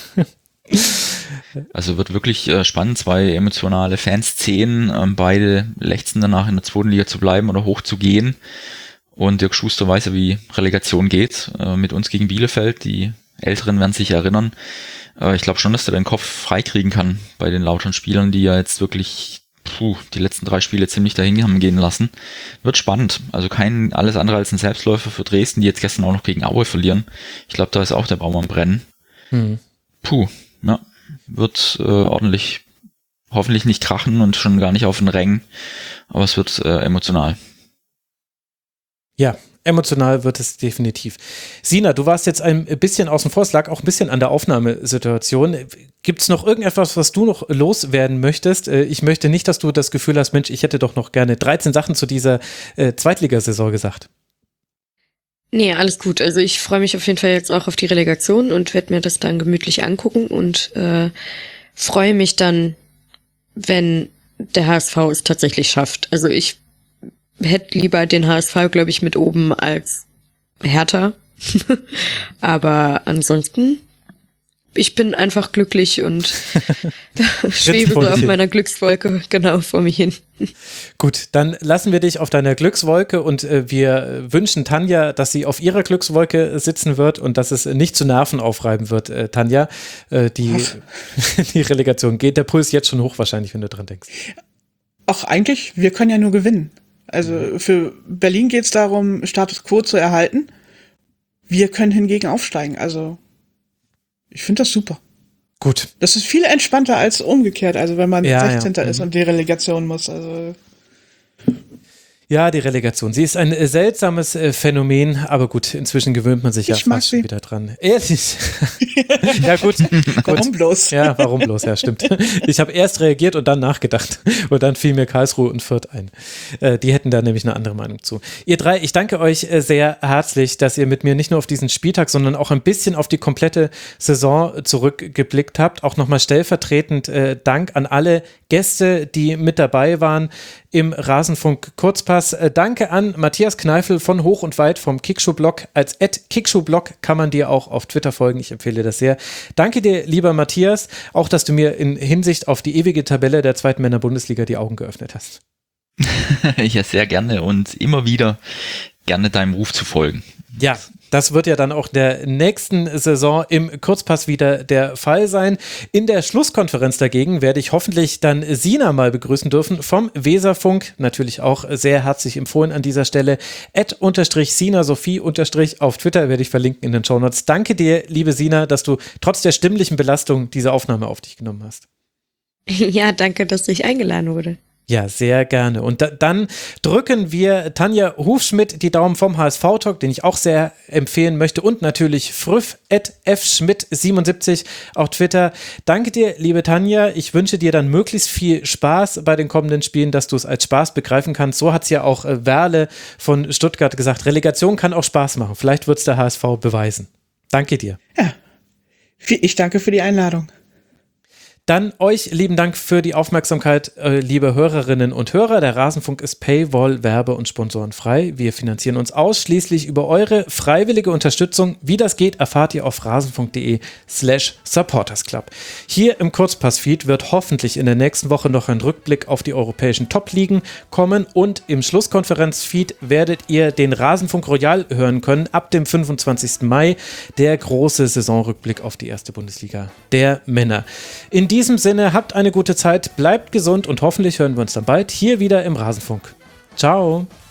Speaker 4: Also wird wirklich äh, spannend, zwei emotionale Fanszenen, ähm, beide lechzen danach in der zweiten Liga zu bleiben oder hoch zu gehen. Und Dirk Schuster weiß ja, wie Relegation geht, äh, mit uns gegen Bielefeld, die Älteren werden sich erinnern. Äh, ich glaube schon, dass er den Kopf freikriegen kann bei den Lautern Spielern, die ja jetzt wirklich puh, die letzten drei Spiele ziemlich dahin haben gehen lassen. Wird spannend. Also kein alles andere als ein Selbstläufer für Dresden, die jetzt gestern auch noch gegen Aue verlieren. Ich glaube, da ist auch der Baum am Brennen. Hm. Puh, ja. Wird äh, ordentlich, hoffentlich nicht krachen und schon gar nicht auf den Rängen, aber es wird äh, emotional.
Speaker 1: Ja, emotional wird es definitiv. Sina, du warst jetzt ein bisschen außen vor, es lag auch ein bisschen an der Aufnahmesituation. Gibt es noch irgendetwas, was du noch loswerden möchtest? Ich möchte nicht, dass du das Gefühl hast, Mensch, ich hätte doch noch gerne dreizehn Sachen zu dieser äh, Zweitligasaison gesagt.
Speaker 2: Nee, alles gut. Also ich freue mich auf jeden Fall jetzt auch auf die Relegation und werde mir das dann gemütlich angucken und äh, freue mich dann, wenn der H S V es tatsächlich schafft. Also ich hätte lieber den H S V, glaube ich, mit oben als Hertha. Aber ansonsten ich bin einfach glücklich und schwebe so auf meiner Glückswolke genau vor mir hin.
Speaker 1: Gut, dann lassen wir dich auf deiner Glückswolke und äh, wir wünschen Tanja, dass sie auf ihrer Glückswolke sitzen wird und dass es nicht zu Nerven aufreiben wird, äh, Tanja. Äh, die, die Relegation geht. Der Puls jetzt schon hoch wahrscheinlich, wenn du dran denkst.
Speaker 3: Ach, eigentlich, wir können ja nur gewinnen. Also für Berlin geht es darum, Status Quo zu erhalten. Wir können hingegen aufsteigen. Also ich finde das super.
Speaker 1: Gut.
Speaker 3: Das ist viel entspannter als umgekehrt, also wenn man
Speaker 1: ja,
Speaker 3: sechzehnter
Speaker 1: ja.
Speaker 3: ist und die Relegation muss. Also
Speaker 1: ja, die Relegation. Sie ist ein äh, seltsames äh, Phänomen, aber gut, inzwischen gewöhnt man sich ja
Speaker 3: ich mag
Speaker 1: fast
Speaker 3: sie.
Speaker 1: schon wieder dran. Ehrlich? Ja, gut.
Speaker 3: Warum bloß?
Speaker 1: Ja, warum bloß? Ja, stimmt. Ich habe erst reagiert und dann nachgedacht. Und dann fiel mir Karlsruhe und Fürth ein. Äh, die hätten da nämlich eine andere Meinung zu. Ihr drei, ich danke euch äh, sehr herzlich, dass ihr mit mir nicht nur auf diesen Spieltag, sondern auch ein bisschen auf die komplette Saison zurückgeblickt habt. Auch nochmal stellvertretend äh, Dank an alle Gäste, die mit dabei waren im Rasenfunk Kurzpass. Äh, danke an Matthias Kneifel von Hoch und Weit vom Kickschuh-Blog. Als at Kickschuh-Blog kann man dir auch auf Twitter folgen. Ich empfehle das sehr. Danke dir, lieber Matthias, auch, dass du mir in Hinsicht auf die ewige Tabelle der zweiten Männer-Bundesliga die Augen geöffnet hast.
Speaker 4: Ja, sehr gerne und immer wieder gerne deinem Ruf zu folgen.
Speaker 1: Ja, das wird ja dann auch der nächsten Saison im Kurzpass wieder der Fall sein. In der Schlusskonferenz dagegen werde ich hoffentlich dann Sina mal begrüßen dürfen vom Weserfunk. Natürlich auch sehr herzlich empfohlen an dieser Stelle. At unterstrich Sina Sophie unterstrich auf Twitter werde ich verlinken in den Shownotes. Danke dir, liebe Sina, dass du trotz der stimmlichen Belastung diese Aufnahme auf dich genommen hast.
Speaker 2: Ja, danke, dass ich eingeladen wurde.
Speaker 1: Ja, sehr gerne. Und da, dann drücken wir Tanja Hufschmidt die Daumen vom H S V-Talk, den ich auch sehr empfehlen möchte. Und natürlich früff at f schmidt siebenundsiebzig auf Twitter. Danke dir, liebe Tanja. Ich wünsche dir dann möglichst viel Spaß bei den kommenden Spielen, dass du es als Spaß begreifen kannst. So hat es ja auch äh, Werle von Stuttgart gesagt. Relegation kann auch Spaß machen. Vielleicht wird es der H S V beweisen. Danke dir.
Speaker 3: Ja, ich danke für die Einladung.
Speaker 1: Dann euch lieben Dank für die Aufmerksamkeit, äh, liebe Hörerinnen und Hörer. Der Rasenfunk ist Paywall, Werbe- und Sponsorenfrei. Wir finanzieren uns ausschließlich über eure freiwillige Unterstützung. Wie das geht, erfahrt ihr auf rasenfunk.de slash supportersclub. Hier im Kurzpassfeed wird hoffentlich in der nächsten Woche noch ein Rückblick auf die europäischen Top-Ligen kommen und im Schlusskonferenzfeed werdet ihr den Rasenfunk Royal hören können ab dem fünfundzwanzigsten Mai, der große Saisonrückblick auf die erste Bundesliga der Männer. In In diesem Sinne, habt eine gute Zeit, bleibt gesund und hoffentlich hören wir uns dann bald hier wieder im Rasenfunk. Ciao!